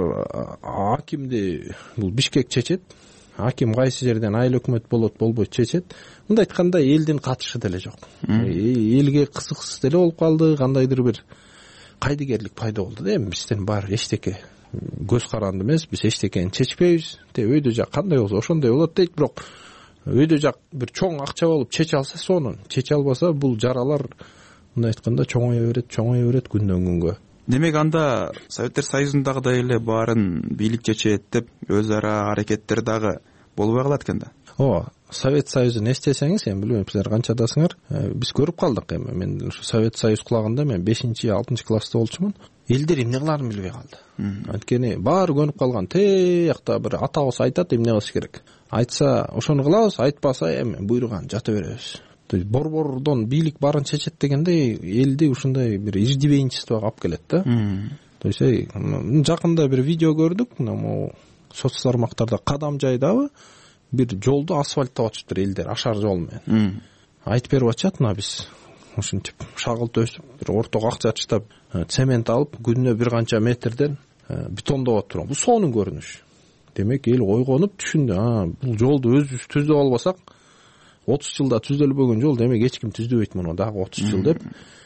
O: акимди бул Бишкек чечет, аким кайсы жерден айыл өкмөт болот болбойт чечет. Мындай айтканда элдин катышы деле жок, элге кызыксыз деле болуп калды, кандайдыр бир кайдыгерлик пайда болду да. Эми бизден баары эчтеке көз каранды эмес, биз эчтекени чечпейбиз, өйдө жак кандай болсо ошондой болот дейт. Бирок өйдө жак бир чоң акча болуп чече алса сонун, чече албаса бул жаралар мындай айтканда чоңоя берет, чоңоя берет күндөн күнгө.
B: Демек анда Советтер Союзундагыдай эле баарын бийлик чечет деп өз ара аракеттер дагы болбой калат экен да. Ооба, Совет Союзун эстесеңиз, эми билбейм силер канчадасыңар, биз көрүп калдык. Эми мен ушу Совет Союз кулаганда мен бешинчи алтынчы класста болчумун. Элдер эмне кылаарын билбей калды. Анткени баары көнүп калган, тиякта бир атабыз айтат эмне кылыш керек. Айтса ошону кылабыз, айтпаса эми буйруган жата беребиз. То есть борбордон бийлик баарын чечет дегенде элди ушундай бир иждивенчествого алып келет да. То есть жакында бир видео көрдүк, могу соц тармактарда кадам жайдабы бир жолду асфальттап атышыптыр элдер ашар жол менен. Айтып берип атышат, мына биз ушинтип шагыл төсүп, бир ортого акча таштап, цемент алып, күнүнө бир канча метрден бетондоп атып, бул сонун көрүнүш. Демек эл ойгонуп түшүндү, а бул жолду өзүбүз түздөп албасак отуз жылда түзөлбөгөн жол, демек эч ким түздөбөйт муну дагы отуз жыл деп.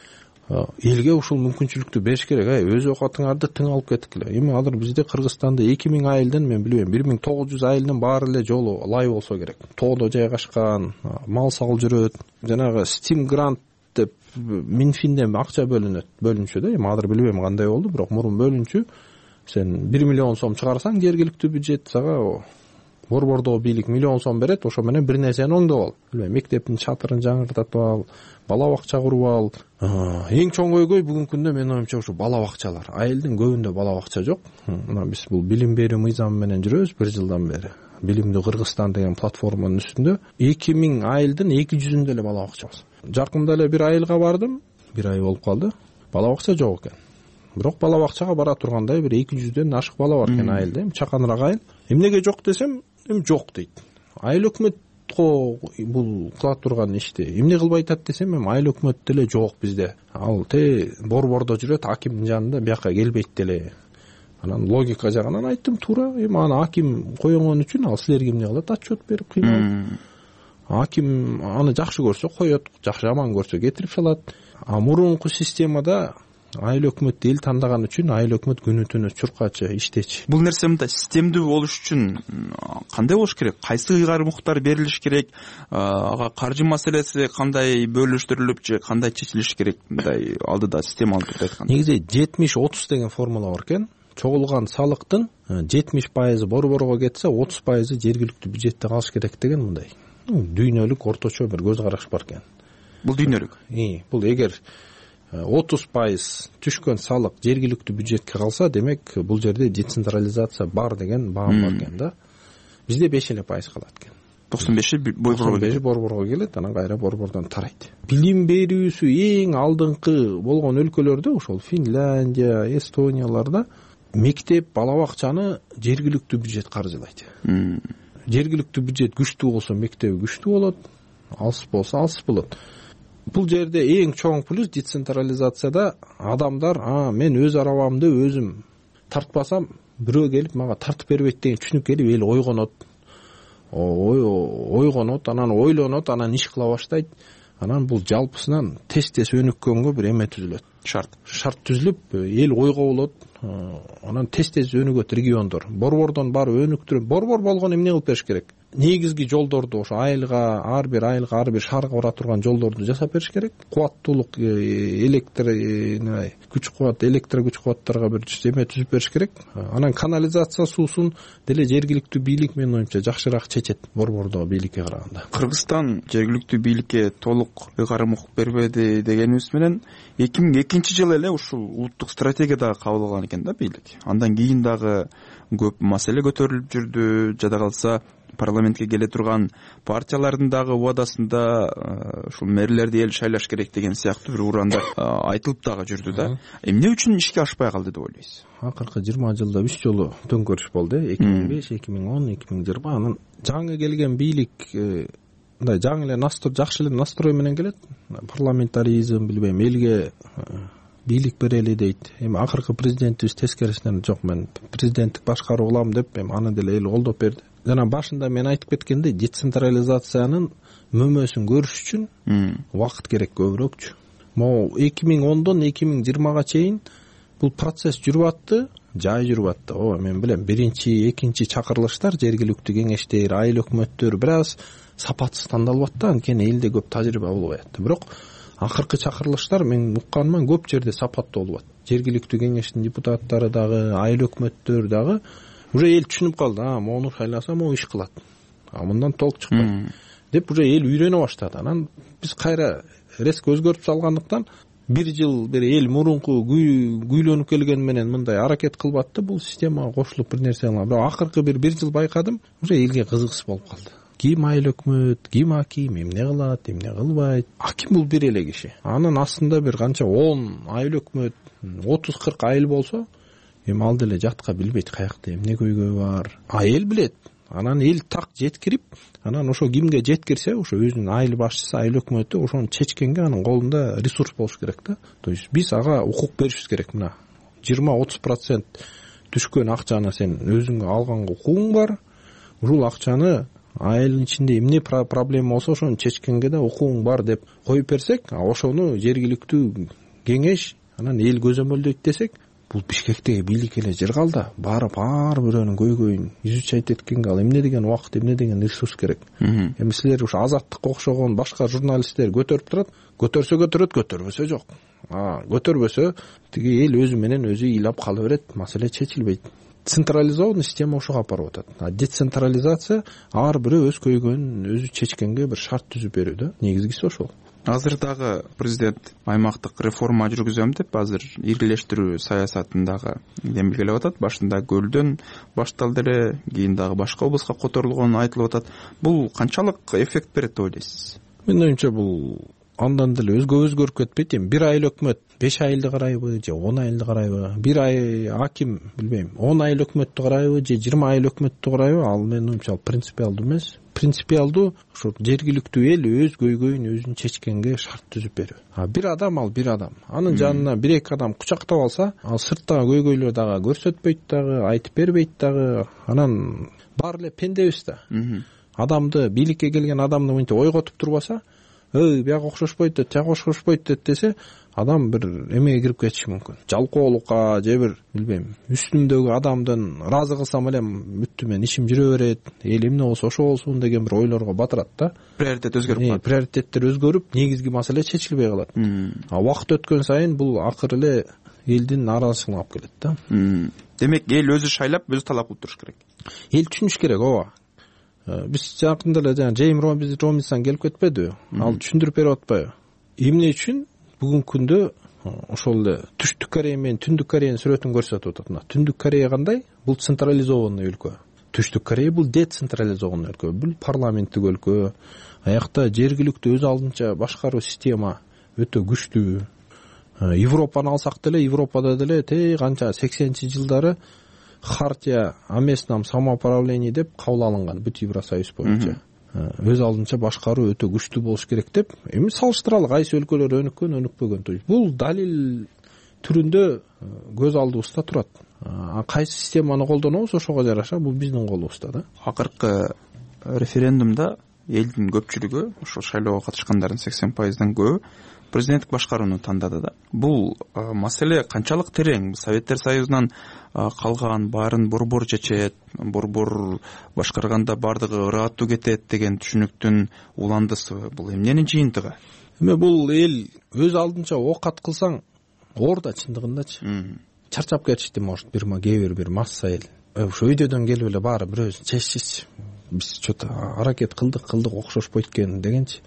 B: Элге ушул мүмкүнчүлүктү бериш керек. Ай, өз оокатыңарды тың алып кеткиле. Эми азыр бизде Кыргызстанда эки миң айылдан мен билбейм, бир миң тогуз жүз айылдын баары эле жолу лай болсо керек. Тоодо жайгашкан, мал сагыл жүрөт. Жанагы Steam Grant деп Минфинден акча бөлүнөт, бөлүнчү да. Эми азыр билбейм кандай болду, бирок мурун бөлүнчү. Сен бир миллион сом чыгарсаң, жергиликтүү бюджет сага борбордо бийлик миллион сом берет, ошо менен бир нерсени оңдоп ал. Билбейм, мектептин чатырын жаңыртып ал, бала бакча куруп ал. Эң чоң көйгөй бүгүнкү күндө менин оюмча ушу бала бакчалар. Айылдын көбүндө бала бакча жок. Мына биз бул билим берүү мыйзамы менен жүрөбүз бир жылдан бери. Билимдүү Кыргызстан деген платформанын үстүндө эки миң айылдын эки жүзүндө эле бала бакча бар. Жакында эле бир айылга бардым, бир ай болуп калды. Бала бакча жок экен. Бирок бала бакчага бара тургандай бир эки жүздөн ашык бала бар экен айылда. Эми чаканыраак айыл. Эмнеге жок десем, эми жок дейт. Айыл өкмөт бул кыла турган ишти эмне кылбай атат десем, эми айыл өкмөт деле жок бизде. Ал те борбордо жүрөт, акимдин жанында бияка келбейт деле. Анан логика жагынан айттым, туура. Эми аны аким койгон үчүн ал силерге эмне кылат? Отчет берип кыйналып. Аким аны жакшы көрсө коет, жакшы жаман көрсө кетирип салат. А мурунку системада айыл өкмөттү эл тандаган үчүн айыл өкмөт күнү түнү чуркачы иштечи. Бул нерсе мындай системдүү болуш үчүн кандай болуш керек? Кайсы ыйгарым укуктар берилиш керек? Ага каржы маселеси кандай бөлүштүрүлүп же кандай чечилиш керек? Мындай алдыда системалык түрдө айтканда. Негизи жетимиш отуз деген формула бар экен. Чогулган салыктын жетимиш пайызы борборго кетсе, отуз пайызы жергиликтүү бюджетте калыш керек деген мындай. Дүйнөлүк орточо бир көз караш бар экен. Бул дүйнөлүк. Ии, бул эгер отуз пайыз түшкөн салык жергиликтүү бюджетке калса, демек бул жерде децентрализация бар деген баам бар экен да. Бизде беш эле пайыз калат экен. токсон беши борборго келет. борборго келет, анан кайра борбордон тарайт. Билим берүүсү эң алдыңкы болгон өлкөлөрдө, ошол Финляндия, Эстонияларда мектеп, бала бакчаны жергиликтүү бюджет каржылайт. Жергиликтүү бюджет күчтүү болсо мектеби күчтүү болот, алыс болсо алыс болот. Бул жерде эң чоң плюс децентрализацияда адамдар, а мен өз арабамды өзүм тартпасам, бирөө келип мага тартып бербейт деген түшүнүк келип эл ойгонот. Ойгонот, анан ойлонот, анан иш кыла баштайт. Анан бул жалпысынан тез-тез өнүккөнгө бир эме түзүлөт. Шарт. Шарт түзүлүп, эл ойго болот. Анан тез-тез өнүгөт региондор. Борбордон баары өнүктүрүп, борбор болгон эмне кылып бериш керек? Негизги жолдорду ошо айылга, ар бир айылга, ар бир шаарга бара турган жолдорду жасап бериш керек. Кубаттуулук электр, күч кубат, электр күч кубаттарга бир эме түзүп бериш керек. Анан канализация суусун деле жергиликтүү бийлик менин оюмча жакшыраак чечет борбордо бийликке караганда. Кыргызстан жергиликтүү бийликке толук ыйгарым укук бербеди дегенибиз менен эки миң экинчи жылы эле ушул улуттук стратегия дагы кабыл алган экен да бийлик. Андан кийин дагы көп маселе көтөрүлүп жүрдү. Жада калса парламентке келе турган партиялардын дагы убадасында ушул мэрлерди эл шайлаш керек деген сыяктуу бир урандар айтылып дагы жүрдү да. Эмне үчүн ишке ашпай калды деп ойлойсуз?
T: Акыркы жыйырма жылда үч жолу төңкөрүш болду. эки миң беш, эки миң он, эки миң жыйырма. Анын жаңы келген бийлик мындай жаңы эле настор, жакшы эле настрой менен келет. Парламентаризм, билбейм, элге бийлик берели дейт. Эми акыркы президентибиз тескерисинен жок, мен президенттик башкаруу кылам деп, эми аны деле эл колдоп берди. Жана башында мен айтып кеткендей, децентрализациянын мөмөсүн көрүш үчүн убакыт керек көбүрөөкчү. Могу эки миң ондон эки миң жыйырмага чейин бул процесс жүрүп атты, жай жүрүп атты. Ооба, мен билем, биринчи, экинчи чакырылыштар, жергиликтүү кеңештер, айыл өкмөттөр бир аз сапатсыз тандалып атты, анткени элде көп тажрыйба болбой атты. Бирок акыркы чакырылыштар мен укканыма көп жерде сапаттуу болуп атты. Жергиликтүү кеңештин депутаттары дагы, айыл өкмөттөр дагы уже эл түшүнүп калды, а мону шайласа могу иш кылат, а мындан толк чыкпайт деп уже эл үйрөнө баштады. Анан биз кайра резко өзгөртүп салгандыктан бир жыл бери эл мурунку күйлөнүп келген менен мындай аракет кылбатты, бул системага кошулуп бир нерсе кылган. Бирок акыркы бир бир жыл байкадым, уже элге кызыксыз болуп калды. Ким айыл өкмөт, ким аким, эмне кылат, эмне кылбайт. Аким бул бир эле киши. Анын астында бир канча он айыл өкмөт, отуз кырк айыл болсо, эми ал деле жатка билбейт каякта эмне көйгөй бар. А эл билет. Анан эл так жеткирип, анан ошо кимге жеткирсе, ошо өзүнүн айыл башчысы, айыл өкмөтү ошону чечкенге анын колунда ресурс болуш керек да. То есть биз ага укук беришибиз керек. Мына жыйырма отуз процент түшкөн акчаны сен өзүңө алганга укугуң бар. Ушул акчаны айылдын ичинде эмне проблема болсо ошону чечкенге да укугуң бар деп коюп берсек, ошону жергиликтүү кеңеш анан эл көзөмөлдөйт десек, бул Бишкектеги бийлик эле жыргалда барып ар бирөөнүн көйгөйүн изучать эткенге ал эмне деген убакыт, эмне деген ресурс керек. Эми силер ушу Азаттыкка окшогон башка журналисттер көтөрүп турат, көтөрсө көтөрөт, көтөрбөсө жок. А көтөрбөсө тиги эл өзү менен өзү ыйлап кала берет, маселе чечилбейт. Централизованный система ошого апарып атат. А децентрализация ар бирөө өз көйгөйүн өзү чечкенге бир шарт түзүп берүү да. Негизгиси ошол.
B: Азыр дагы президент аймактык реформа жүргүзөм деп азыр иргилештирүү саясатын дагы демилгелеп атат. Башында Көлдөн башталды эле, кийин дагы башка облуска которулгон айтылып атат. Бул канчалык эффект берет деп ойлойсуз?
T: Менин оюмча бул андан деле өзгө өзгөрүп кетпейт. Эми бир айыл өкмөт беш айылды карайбы же он айылды карайбы? Бир ай аким билбейм, он айыл өкмөттү карайбы же жыйырма айыл өкмөттү карайбы? Ал менин оюмча принципиалдуу эмес. Принципиалдуу ошо жергиликтүү эл өз көйгөйүн өзүн чечкенге шарт түзүп берүү. А бир адам ал бир адам. Анын жанына бир эки адам кучактап алса, ал сырттагы көйгөйлөр дагы көрсөтпөйт дагы, айтып бербейт дагы. Анан баары эле пендебиз да. Адамды, бийликке келген адамды мынтип ойготуп турбаса, ой, бияга окшошпойт дейт, тияга окшошпойт дейт десе, адам бир эмеге кирип кетиши мүмкүн. Жалкоолукка же бир билбейм, үстүмдөгү адамдын ыраазы кылсам эле бүттү, мен ишим жүрө берет, эл эмне болсо ошо болсун деген бир ойлорго батырат да.
B: Приоритет өзгөрүп калат.
T: Приоритеттер өзгөрүп, негизги маселе чечилбей калат. А убакыт өткөн сайын бул акыр эле элдин нааразычылыгына алып келет да.
B: Демек, эл өзү шайлап, өзү талап кылып туруш керек.
T: Эл түшүнүш керек, ооба. Биз жакында эле жана Джейм Робинсон келип кетпедиби? Ал түшүндүрүп берип атпайбы? Эмне үчүн бүгүнкү күндө ошол эле Түштүк Корея менен Түндүк Кореянын сүрөтүн көрсөтүп атат. Мына Түндүк Корея кандай? Бул централизованный өлкө. Түштүк Корея бул децентрализованный өлкө. Бул парламенттик өлкө. Аякта жергиликтүү өз алдынча башкаруу система өтө күчтүү. Европаны алсак деле, Европада деле те канча сексенинчи жылдары Хартия о местном самоуправлении деп кабыл алынган бүт Евросоюз боюнча. Өз алдынча башкаруу өтө күчтүү болуш керек деп. Эми салыштыралы кайсы өлкөлөр өнүккөн, өнүкпөгөн. То есть бул далил түрүндө көз алдыбызда турат. А кайсы системаны колдонобуз ошого жараша бул биздин колубузда да.
B: Акыркы референдумда элдин көпчүлүгү, ошол шайлоого катышкандардын сексен пайыздан көбү президенттик башкарууну тандады да. Бул маселе канчалык терең? Советтер Союзунан калган баарын борбор чечет, борбор башкарганда бардыгы ырааттуу кетет деген түшүнүктүн уландысы. Бул эмненин жыйынтыгы?
T: Эме бул эл өз алдынча окат кылсаң оор да чындыгындачы. Чарчап кетишти, может, бир кээ бир масса эл. Ошо өйдөдөн келип эле баары бирөөсүн чечсичи. Биз чөтө аракет кылдык, кылдык окшошпойт экен дегенчи.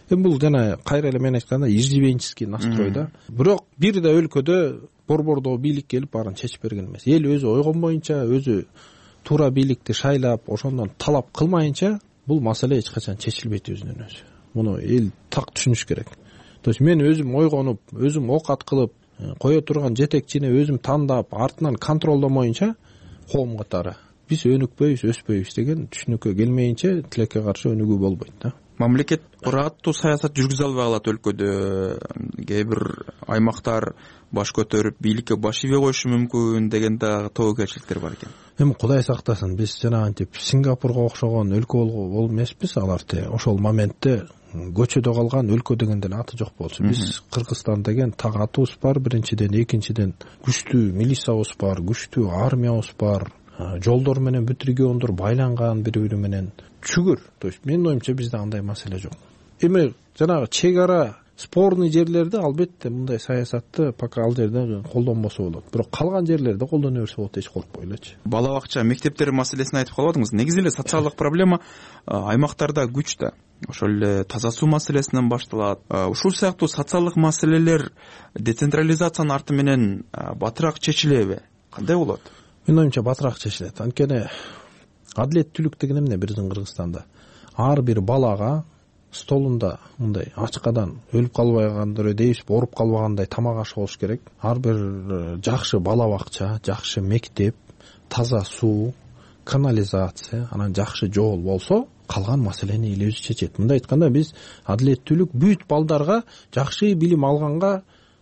T: эми бул жана кайра эле мен айткандай иждивенческий настрой да. Бирок бир да өлкөдө борбордогу бийлик келип баарын чечип берген эмес. Эл өзү ойгон боюнча, өзү туура бийликти шайлап, ошондон талап кылмайынча бул маселе эч качан чечилбейт өзүнөн өзү. Муну эл так түшүнүш керек. То есть мен өзүм ойгонуп, өзүм окат кылып, кое турган жетекчини өзүм тандап, артынан контролдомоюнча коом катары биз өнүкпөйбүз, өспөйбүз деген түшүнүккө келмейинче тилекке каршы өнүгүү болбойт да.
B: Мамлекет кураттуу саясат жүргүзө албай калат өлкөдө. Кээ бир аймактар баш көтөрүп бийликке баш ийбей коюшу мүмкүн деген да тобокелчиликтер бар экен.
T: Эми Кудай сактасын, биз жана антип Сингапурга окшогон өлкө болуп эмеспиз. Алар ошол моментте көчөдө калган өлкө деген деле аты жок болчу. Биз Кыргызстан деген так атыбыз бар, биринчиден, экинчиден күчтүү милициябыз бар, күчтүү армиябыз бар, жолдор менен бүт региондор байланган бири-бири менен. Шүгүр. То есть менин оюмча бизде андай маселе жок. Эми жанагы чек ара спорный жерлерде албетте мындай саясатты пока ал жерде колдонбосо болот. Бирок калган жерлерде колдоно берсе болот, эч коркпой элечи.
B: Бала бакча, мектептер маселесин айтып калбадыңыз. Негизи эле социалдык проблема аймактарда күч да. Ошол эле таза суу маселесинен башталат. Ушул сыяктуу социалдык маселелер децентрализациянын арты менен батыраак чечилеби? Кандай болот?
T: Менин оюмча батыраак чечилет. Анткени адилеттүүлүк деген эмне биздин Кыргызстанда? Ар бир балага столунда мындай ачкадан өлүп калбагандыр дейбиз, ооруп калбагандай тамак аш болуш керек. Ар бир жакшы бала бакча, жакшы мектеп, таза суу, канализация, анан жакшы жол болсо, калган маселени эл өзү чечет. Мындай айтканда биз адилеттүүлүк бүт балдарга жакшы билим алганга,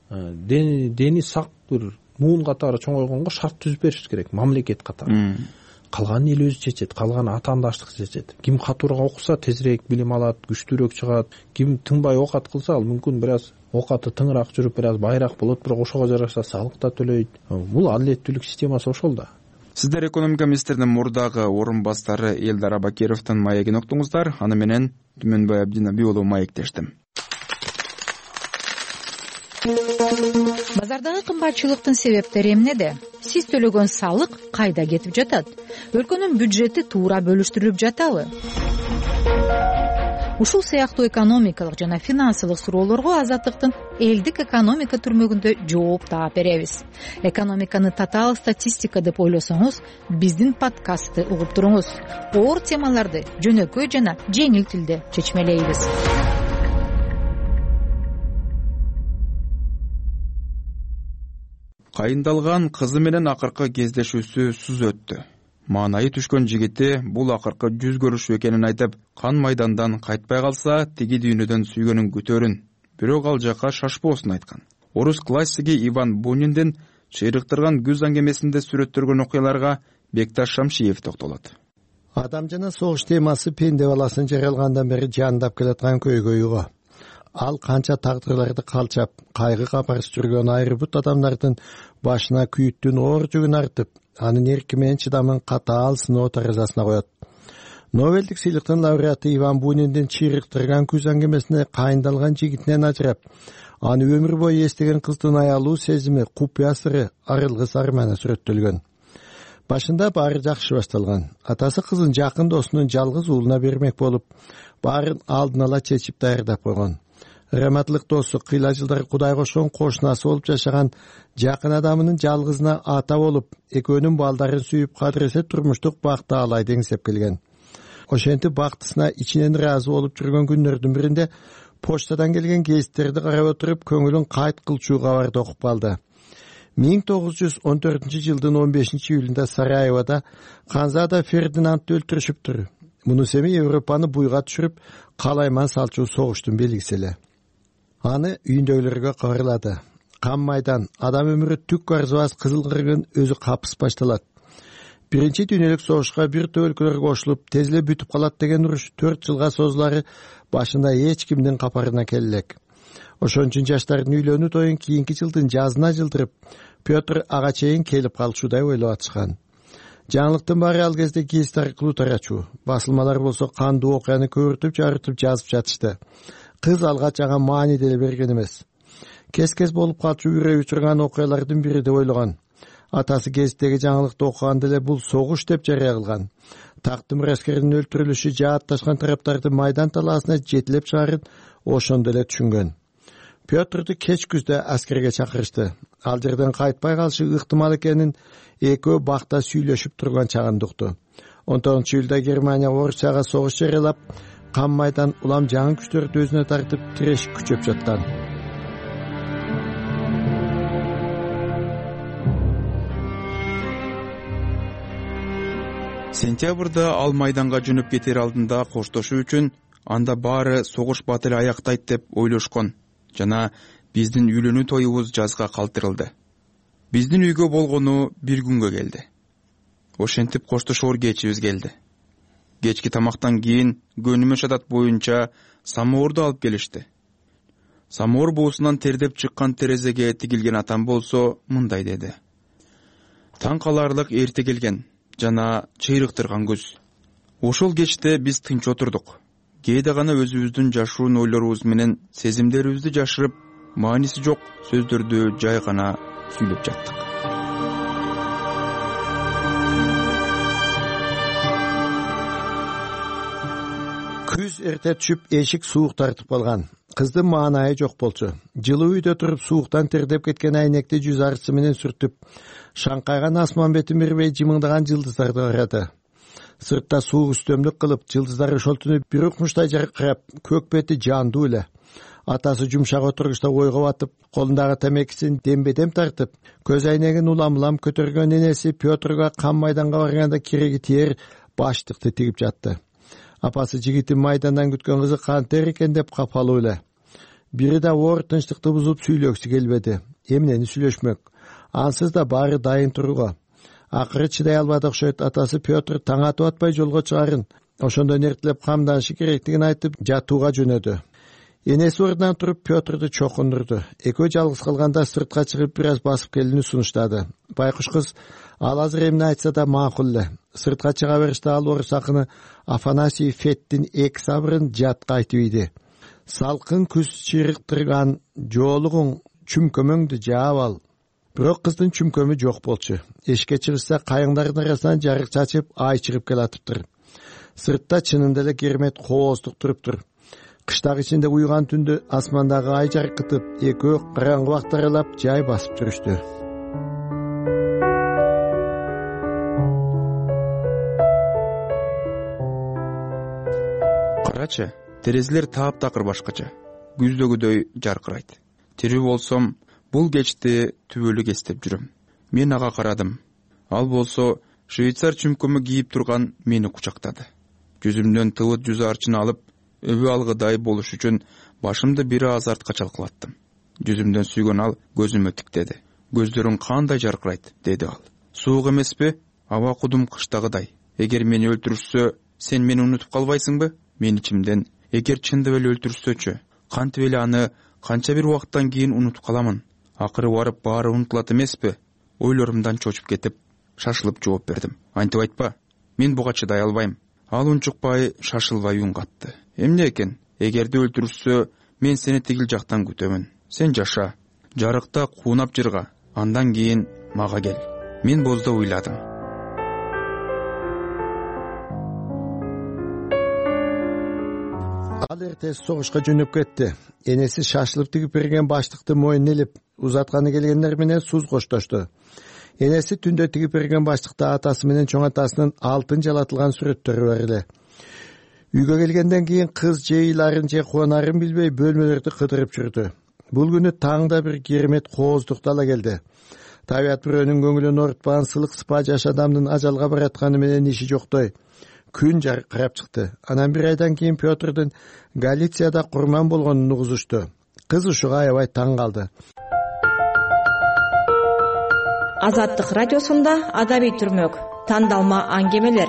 T: дени сак бир муун катары чоңойгонго шарт түзүп беришибиз керек, мамлекет катары. Калган эл өзү чечет, калган атаандаштык чечет. Ким катуураак окуса тезирээк билим алат, күчтүүрөөк чыгат. Ким тыңбай окат кылса, ал мүмкүн бир аз окаты тыңыраак жүрүп, бир аз байраак болот, бирок ошого жараша салык да төлөйт. Бул адилеттүүлүк системасы ошол да.
B: Сиздер экономика министринин мурдагы орун басары Элдар Абакировдун маегин уктуңуздар. Аны менен Түмөнбай Абдинаби уулу маектештим.
J: Базардагы кымбатчылыктын себептери эмнеде? Сиз төлөгөн салык кайда кетип жатат? Өлкөнүн бюджети туура бөлүштүрүлүп жатабы? Ушул сыяктуу экономикалык жана финансылык суроолорго Азаттыктын элдик экономика түрмөгүндө жооп таап беребиз. Экономиканы татаал статистика деп ойлосоңуз, биздин подкастты угуп туруңуз. Оор темаларды жөнөкөй жана жеңил тилде чечмелейбиз.
B: Кайындалган кызы менен акыркы кездешүүсү сүз өттү. Маанайы түшкөн жигити бул акыркы жүз көрүшүү экенин айтып, кан майдандан кайтпай калса, тиги дүйнөдөн сүйгөнүн күтөрүн, бирок ал жака шашпоосун айткан. Орус классиги Иван Буниндин чыйрыктырган күз аңгемесинде сүрөттөргөн окуяларга Бекташ Шамшиев токтолот.
U: Адам жана согуш темасы пенде баласын жаралгандан бери жандап келаткан көйгөй уга. Ал канча тагдырларды калчап, кайгы капарыс жүргөн айры бут адамдардын башына күйүттүн оор жүгүн артып, анын эрки менен чыдамын катаал сыноо таразасына коет. Нобелдик сыйлыктын лауреаты Иван Буниндин чыйрыктырган күз аңгемесине кайындалган жигитинен ажырап, аны өмүр бою эстеген кыздын аялуу сезими, купуя сыры, арылгыс арманы сүрөттөлгөн. Башында баары жакшы башталган. Атасы кызын жакын досунун жалгыз уулуна бермек болуп, баарын алдын ала чечип даярдап койгон. Раматлык досу кыйла жылдар Кудай кошкон кошунасы болуп жашаган жакын адамынын жалгызына ата болуп, экөөнүн балдарын сүйүп кадыресе турмуштук бакты алай деңсеп келген. Ошентип бактысына ичинен ыраазы болуп жүргөн күндөрдүн биринде почтадан келген гезиттерди карап отуруп, көңүлүн кайт кылчу кабарды окуп калды. миң тогуз жүз он төртүнчү жылдын он бешинчи июлунда Сараевода Ханзада Фердинандты өлтүрүшүптүр. Мунус эми Европаны буйга түшүрүп, калайман салчу согуштун белгиси эле. Аны үйүндөгүлөргө кабарлады. Кан майдан, адам өмүрү түк арзыбас кызыл кыргын өзү капыс башталат. Биринчи дүйнөлүк согушка бир топ өлкөлөр кошулуп, тез эле бүтүп калат деген уруш төрт жылга созулары башында эч кимдин капарына келе элек. Ошон үчүн жаштардын үйлөнүү тоюн кийинки жылдын жазына жылдырып, Петр ага чейин келип калчудай ойлоп атышкан. Жаңылыктын баары ал кезде гезит аркылуу тарачу. Басылмалар болсо кандуу окуяны көрүтүп, жарытып жазып жатышты. Кыз алгач ага маани деле берген эмес. Кес-кес болуп калчу үрөй учурган окуялардын бири деп ойлогон. Атасы гезиттеги жаңылыкты окуганда эле бул согуш деп жарыя кылган. Тактымыр аскеринин өлтүрүлүшү жаатташкан тараптарды майдан талаасына жетелеп чыгарын ошондо эле түшүнгөн. Петрду кеч күздө аскерге чакырышты. Ал жерден кайтпай калышы ыктымал экенин экөө бакта сүйлөшүп турган чагын укту. он тогузунчу июлда Германия Орусияга согуш жарыялап, кам майдан улам жаңы күчтөрдү өзүнө тартып тиреш күчөп жаткан.
B: Сентябрда ал майданга жөнөп кетер алдында коштошуу үчүн анда баары согуш бат эле аяктайт деп ойлошкон жана биздин үйлөнүү тоюбуз жазга калтырылды. Биздин үйгө болгону бир күнгө келди. Ошентип коштошоор кечибиз келди. Кечки тамактан кийин көнүмөш адат боюнча самоорду алып келишти. Самоор буусунан тердеп чыккан терезеге тигилген атам болсо мындай деди: таң каларлык эрте келген жана чыйрыктырган күз. Ошол кечте биз тынч отурдук. Кээде гана өзүбүздүн жашыруун ойлорубуз менен сезимдерибизди жашырып, мааниси жок сөздөрдү жай гана сүйлөп жаттык.
U: Күз эрте түшүп, эшик суук тартып калган. Кыздын маанайы жок болчу. Жылуу үйдө туруп сууктан тердеп кеткен айнекти жүз арысы менен сүртүп, шаңкайган асман бетин бербей жымыңдаган жылдыздарды карады. Сыртта суук үстөмдүк кылып, жылдыздар ошол түнү бир укмуштай жаркырап, көк бети жандуу эле. Атасы жумшак отургучта ойго батып, колундагы темекисин дембедем тартып, көз айнегин улам-улам көтөргөн энеси Петрга кам майданга барганда кереги тиер баштыкты тигип жатты. Апасы жигитин майдандан күткөн кызы кантер экен деп капалуу эле. Бири да оор тынчтыкты бузуп сүйлөгүсү келбеди. Эмнени сүйлөшмөк? Ансыз да баары дайын турууга. Акыры чыдай албады окшойт. Атасы Петр таң атып атпай жолго чыгарын, ошондон эртелеп камданышы керектигин айтып, жатууга жөнөдү. Энеси ордунан туруп Петрду чокундурду. Экөө жалгыз калганда сыртка чыгып бир аз басып келүүнү сунуштады. Байкуш кыз ал азыр эмне айтса да макул эле. Сыртка чыга бериште ал орус акыны Афанасий Феттин эки сабырын жатка айтып ийди. Салкын күз чыйрыктырган жоолугуң чүмкөмөңдү жаап ал. Бирок кыздын чүмкөмү жок болчу. Эшикке чыгышса кайыңдардын арасынан жарык чачып ай чыгып келатыптыр. Сыртта чынында эле кермет кооздук туруптур. Кыштак ичинде уйган түндө асмандагы ай жаркытып, экөө караңгы бакты аралап жай басып жүрүштү.
B: Карачы, терезелер таап-такыр башкача, күздөгүдөй жаркырайт. Тирүү болсом, бул кечти түбөлүк эстеп жүрөм. Мен ага карадым. Ал болсо швейцар чүмкөмү кийип турган мени кучактады. Жүзүмдөн тыбыт жүз арчын алып, өбү алгыдай болуш үчүн башымды бир аз артка чалкалаттым. Жүзүмдөн сүйгөн ал көзүмө тиктеди. Көздөрүң кандай жаркырайт, деди ал. Суук эмеспи? Аба кудум кыштагыдай. Эгер мени өлтүрүшсө, сен мени унутуп калбайсыңбы? Мен ичимден, эгер чындап эле өлтүрүшсөчү, кантип эле аны канча бир убакыттан кийин унутуп каламын? Акыры барып баары унутулат эмеспи? Ойлорумдан чочуп кетип, шашылып жооп бердим. Антип айтпа, мен буга чыдай албайм. Ал унчукпай, шашылбай үн катты. Эмне экен? Эгерде өлтүрүшсө, мен сени тигил жактан күтөмүн. Сен жаша, жарыкта куунап жырга, андан кийин мага кел. Мен боздо уйладым.
U: Ал эртеси согушка жөнөп кетти. Энеси шашылып тигип берген баштыкты мойнуна илип, узатканы келгендер менен суз коштошту. Энеси түндө тигип берген баштыкта атасы менен чоң атасынын алтын жалатылган сүрөттөрү бар эле. Үйгө келгенден кийин кыз же ыйларын же кубанарын билбей бөлмөлөрдү кыдырып жүрдү. Бул күнү таңда бир керемет кооздук ала келди. Табият бирөөнүн көңүлүн оорутпаган сылык сыпа жаш адамдын ажалга баратканы менен иши жоктой. Күн жаркырап чыкты. Анан бир айдан кийин Петрдун Галицияда курман болгонун угузушту. Кыз ушуга аябай таң калды.
A: Азаттык радиосунда адабий түрмөк, тандалма аңгемелер.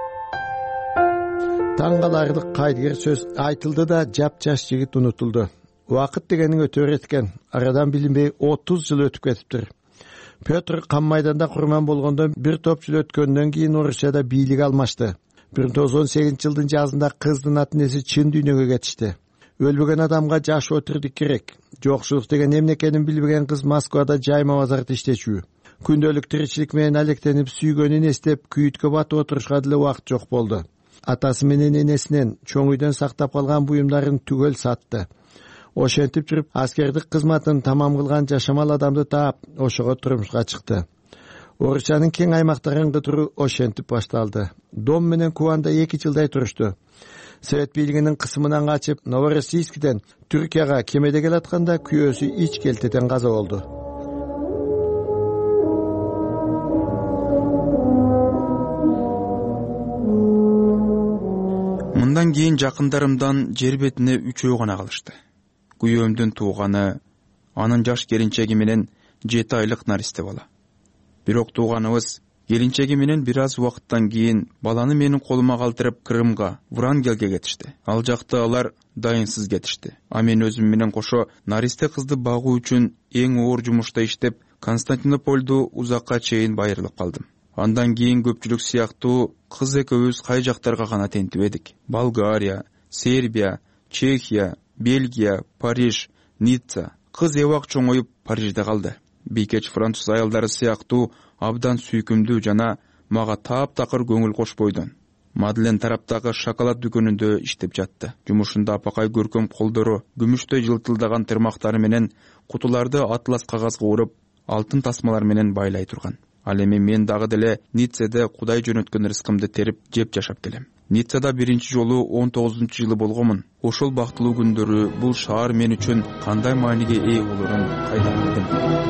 U: Таң каларлык кайдыгер сөз айтылды да жап-жаш жигит унутулду. Убакыт дегенин өтө берет экен. Арадан билинбей отуз жыл өтүп кетиптир. Петр кам майданда курман болгондо бир топ жыл өткөндөн кийин Орусияда бийлик алмашты. бир миң тогуз жүз он сегизинчи жылдын жазында кыздын ата-энеси чын дүйнөгө кетишти. Өлбөгөн адамга жаш отурдук керек. Жокчулук деген эмне экенин билбеген кыз Москвада жайма базарда иштечү. күндөлүк тиричилик менен алектенип сүйгөнүн эстеп күйүткө батып отурушка деле убакыт жок болду. Атасы менен энесинен чоң үйдөн сактап калган буюмдарын түгөл сатты. Ошентип жүрүп аскердик кызматын тамам кылган жашамал адамды таап ошого турмушка чыкты. Орусиянын кең аймактарын кыдыруу ошентип башталды. Дом менен Кубанда эки жылдай турушту. Совет бийлигинин кысымынан качып Новороссийскден Түркияга кемеде келатканда күйөөсү ич келтеден каза болду.
B: Мындан кийин жакындарымдан жер бетине үчөө гана калышты. Күйөөмдүн тууганы, анын жаш келинчеги менен жети айлык наристе бала. Бирок тууганыбыз келинчеги менен бир аз убакыттан кийин баланы менин колума калтырып Крымга, Врангелге кетишти. Ал жакта алар дайынсыз кетишти. А мен өзүм менен кошо наристе кызды багуу үчүн эң оор жумушта иштеп, Константинополду узакка чейин байырылып калдым. Андан кийин көпчүлүк сыяктуу кыз экөөбүз кай жактарга гана тентип эдик. Болгария, Сербия, Чехия, Бельгия, Париж, Ницца. Кыз эбак чоңоюп Парижде калды. Бийкеч француз аялдары сыяктуу абдан сүйкүмдүү жана мага таап-такыр көңүл кошпойдон. Мадлен тараптагы шоколад дүкөнүндө иштеп жатты. Жумушунда апакай көркөм колдору, күмүштөй жылтылдаган тырмактары менен кутуларды атлас кагазга уруп, алтын тасмалар менен байлай турган. Ал эми мен дагы деле Ниццеде Кудай жөнөткөн рызкымды терип жеп жашап келем. Ниццада биринчи жолу он тогузунчу жылы болгомун. Ошол бактылуу күндөрү бул шаар мен үчүн кандай мааниге ээ болорун кайдан билдим.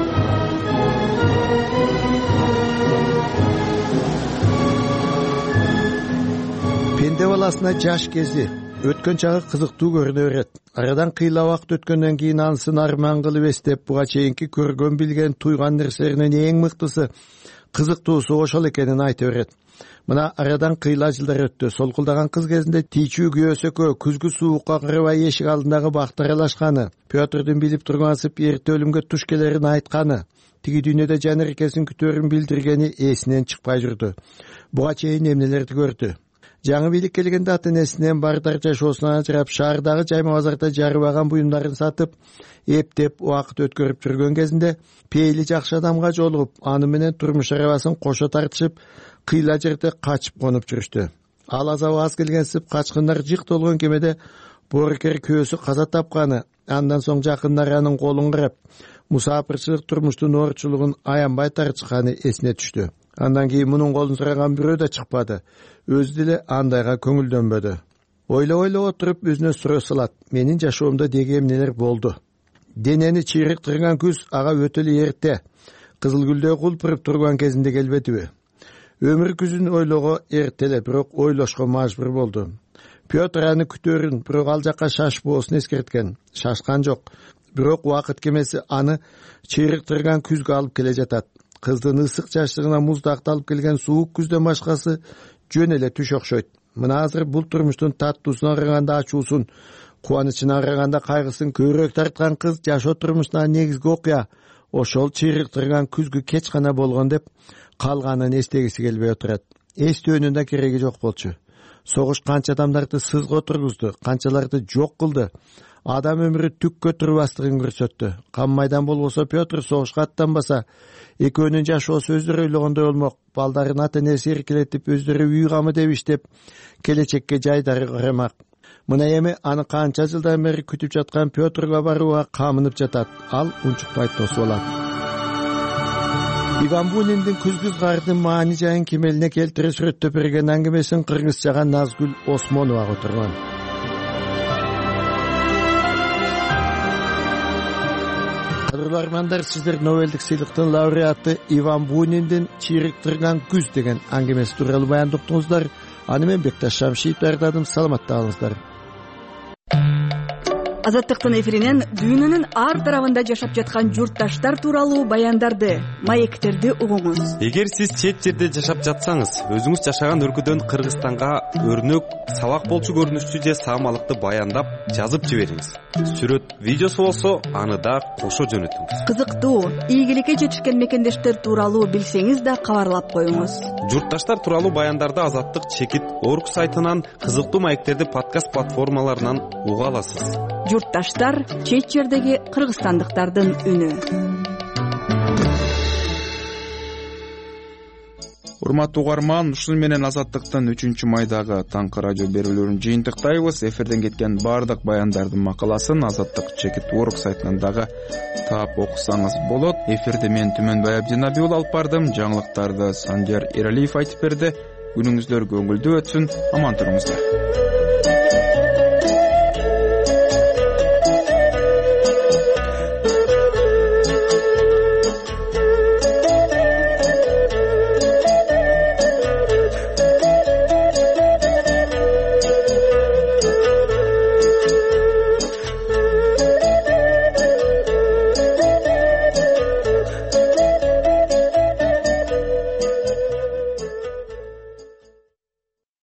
U: Пенде баласына жаш кези өткөн чагы кызыктуу көрүнө берет. Арадан кыйла убакыт өткөндөн кийин анысын арман кылып эстеп, буга чейинки көргөн билген туйган нерселеринин эң мыктысы, кызыктуусу ошол экенин айта берет. Мына арадан кыйла жылдар өттү. Солкулдаган кыз кезинде тийчүү күйөөсү экөө күзгү суукка кырбай эшик алдындагы бакта аралашканы, Петрдин билип тургансып эрте өлүмгө туш келерин айтканы, тиги дүйнөдө жанеркесин күтөөрүн билдиргени эсинен чыкпай жүрдү. Буга чейин эмнелерди көрдү. Жаңы бийлик келгенде ата энесинен бардар жашоосунан ажырап, шаардагы жайма базарда жарыбаган буюмдарын сатып, эптеп убакыт өткөрүп жүргөн кезинде пейили жакшы адамга жолугуп, аны менен турмуш арабасын кошо тартышып, кыйла жерде качып конуп жүрүштү. Ал азабы аз келгенсип, качкындар жык толгон кемеде боорукер күйөөсү каза тапканы, андан соң жакындар анын колун карап, мусафирчилик турмуштун оорчулугун аянбай тартышканы эсине түштү. Андан кийин мунун колун сураган бирөө да чыкпады. Өзү деле андайга көңүлдөнбөдү. Ойлоп-ойлоп отуруп өзүнө суроо салат. Менин жашоомдо деги эмнелер болду? Денени чыйрыктырган күз ага өтө эле эрте. Кызыл гүлдөй кулпуруп турган кезинде келбедиби? Өмүр күзүн ойлого эрте эле, бирок ойлошко мажбур болду. Петр аны күтөөрүн, бирок ал жакка шашпоосун эскерткен. Шашкан жок. Бирок убакыт кемеси аны чыйрыктырган күзгө алып келе жатат. Кыздын ысык жаштыгына муздакты алып келген суук күздөн башкасы жөн эле түш окшойт. Мына азыр бул турмуштун таттуусуна караганда ачуусун, кубанычына караганда кайгысын көбүрөөк тарткан кыз жашоо турмушуна негизги окуя ошол чыйрыктырган күзгү кеч гана болгон деп калганын эстегиси келбей отурат. Эстөөнүн да кереги жок болчу. Согуш канча адамдарды сызга отургузду, канчаларды жок кылды. Адам өмүрү түккө турбастыгын көрсөттү. Кан майдан болбосо Петр согушка аттанбаса, экөөнүн жашоосу өздөрү ойлогондой болмок. Балдарын ата энеси эркелетип, өздөрү үй камы деп иштеп, келечекке жайдары карамак. Мына эми аны канча жылдан бери күтүп жаткан Петрга барууга камынып жатат. Ал унчукпай тосуп алат. Иван Буниндин күзгү кардын маани жайын кемелине келтире сүрөттөп берген аңгемесин кыргызчага Назгүл Осмонова которгон. Кадырлуу армандар, сиздер Нобелдик сыйлыктын лауреаты Иван Буниндин «Чыйрыктырган күз» деген аңгемеси тууралуу баяндоптуңуздар. Аны мен Бекташ Шамшиев даярдадым. Саламатта калыңыздар.
R: Азаттыктын эфиринен дүйнөнүн ар тарабында жашап жаткан журтташтар тууралуу баяндарды, маектерди угуңуз.
C: Эгер сиз чет жерде жашап жатсаңыз, өзүңүз жашаган өлкөдөн Кыргызстанга өрнөк, сабак болчу көрүнүштүү же саамалыкты баяндап, жазып жибериңиз. Сүрөт, видеосу болсо, аны да кошо жөнөтүңүз.
R: Кызыктуу, ийгиликке жетишкен мекендештер тууралуу билсеңиз да кабарлап коюңуз.
C: Журтташтар тууралуу баяндарды Азаттык чекит орг сайтынан, кызыктуу маектерди подкаст платформаларынан уга аласыз.
R: Журтташтар — чет жердеги кыргызстандыктардын үнү.
B: урматтуу угарман, ушуну менен Азаттыктын үчүнчү майдагы таңкы радио берүүлөрүн жыйынтыктайбыз. Эфирден кеткен баардык баяндардын макаласын Азаттык чекит орг сайтынан дагы таап окусаңыз болот. Эфирде мен Түмөнбай Абдинабий алып бардым. Жаңылыктарды Сандияр Эралиев айтып берди. Күнүңүздөр көңүлдүү өтсүн, аман туруңуздар.